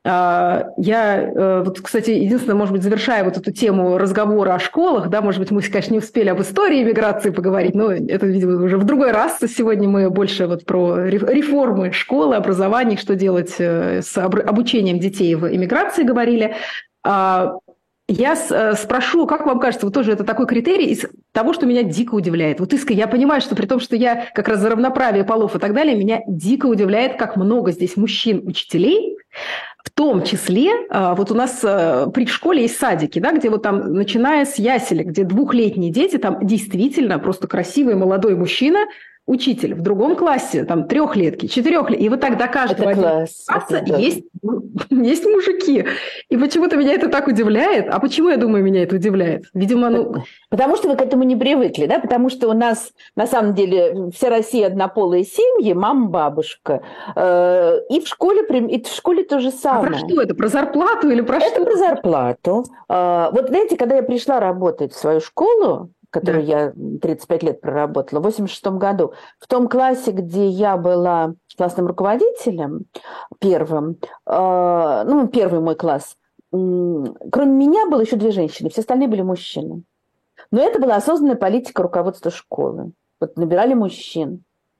Я, вот, кстати, единственное, может быть, завершая вот эту тему разговора о школах, да, может быть, мы, конечно, не успели об истории миграции поговорить, но это, видимо, уже в другой раз. Сегодня мы больше вот про реформы школы, образования, что делать с обучением детей в эмиграции говорили. Я спрошу, как вам кажется, вот тоже это такой критерий из того, что меня дико удивляет. Вот искренне я понимаю, что при том, что я как раз за равноправие полов и так далее, меня дико удивляет, как много здесь мужчин-учителей, в том числе, вот у нас при школе есть садики, да, где вот там, начиная с яселя, где двухлетние дети, там действительно просто красивый молодой мужчина, учитель в другом классе, там, трехлетки, четырехлетки, и вот так до каждого класса есть, есть мужики. И почему-то меня это так удивляет. А почему, я думаю, меня это удивляет? Видимо, ну... Потому что вы к этому не привыкли, да? Потому что у нас, на самом деле, вся Россия однополые семьи, мама, бабушка. И в школе, и в школе то же самое. А про что это? Про зарплату или про это что? Это про зарплату. Вот, знаете, когда я пришла работать в свою школу, которую да. я тридцать пять лет проработала, в восемьдесят шестом году, в том классе, где я была классным руководителем, первым, э, ну, первый мой класс, э, кроме меня было еще две женщины, все остальные были мужчины. Но это была осознанная политика руководства школы. Вот набирали мужчин.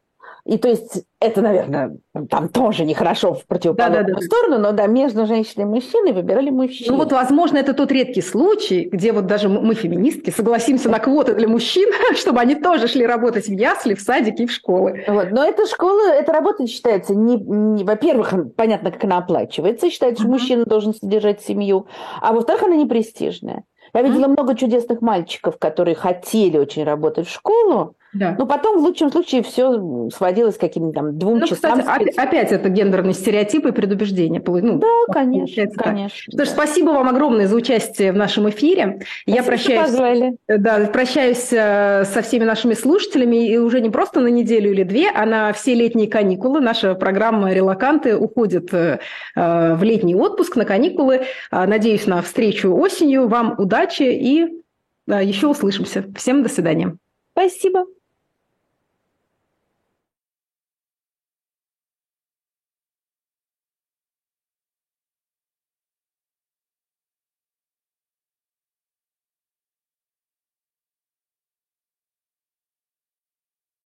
И то есть это, наверное, там тоже нехорошо в противоположную да, да, да. сторону, но да, между женщиной и мужчиной выбирали мужчин. Ну вот, возможно, это тот редкий случай, где вот даже мы, феминистки, согласимся на квоты для мужчин, чтобы они тоже шли работать в ясли, в садики и в школы. Вот. Но эта школа, эта работа считается, не, не, во-первых, понятно, как она оплачивается, считается, что uh-huh. мужчина должен содержать семью, а во-вторых, она не престижная. Я видела mm-hmm. много чудесных мальчиков, которые хотели очень работать в школу, да. но потом в лучшем случае все сводилось к каким-то там двум ну, часам. Кстати, опять, опять это гендерные стереотипы и предубеждения. Ну, да, конечно, конечно. Что ж, да. Спасибо вам огромное за участие в нашем эфире. Спасибо, Я прощаюсь, да, прощаюсь со всеми нашими слушателями, и уже не просто на неделю или две, а на все летние каникулы. Наша программа «Релаканты» уходит в летний отпуск, на каникулы. Надеюсь на встречу осенью. Вам удачи и еще услышимся. Всем до свидания. Спасибо.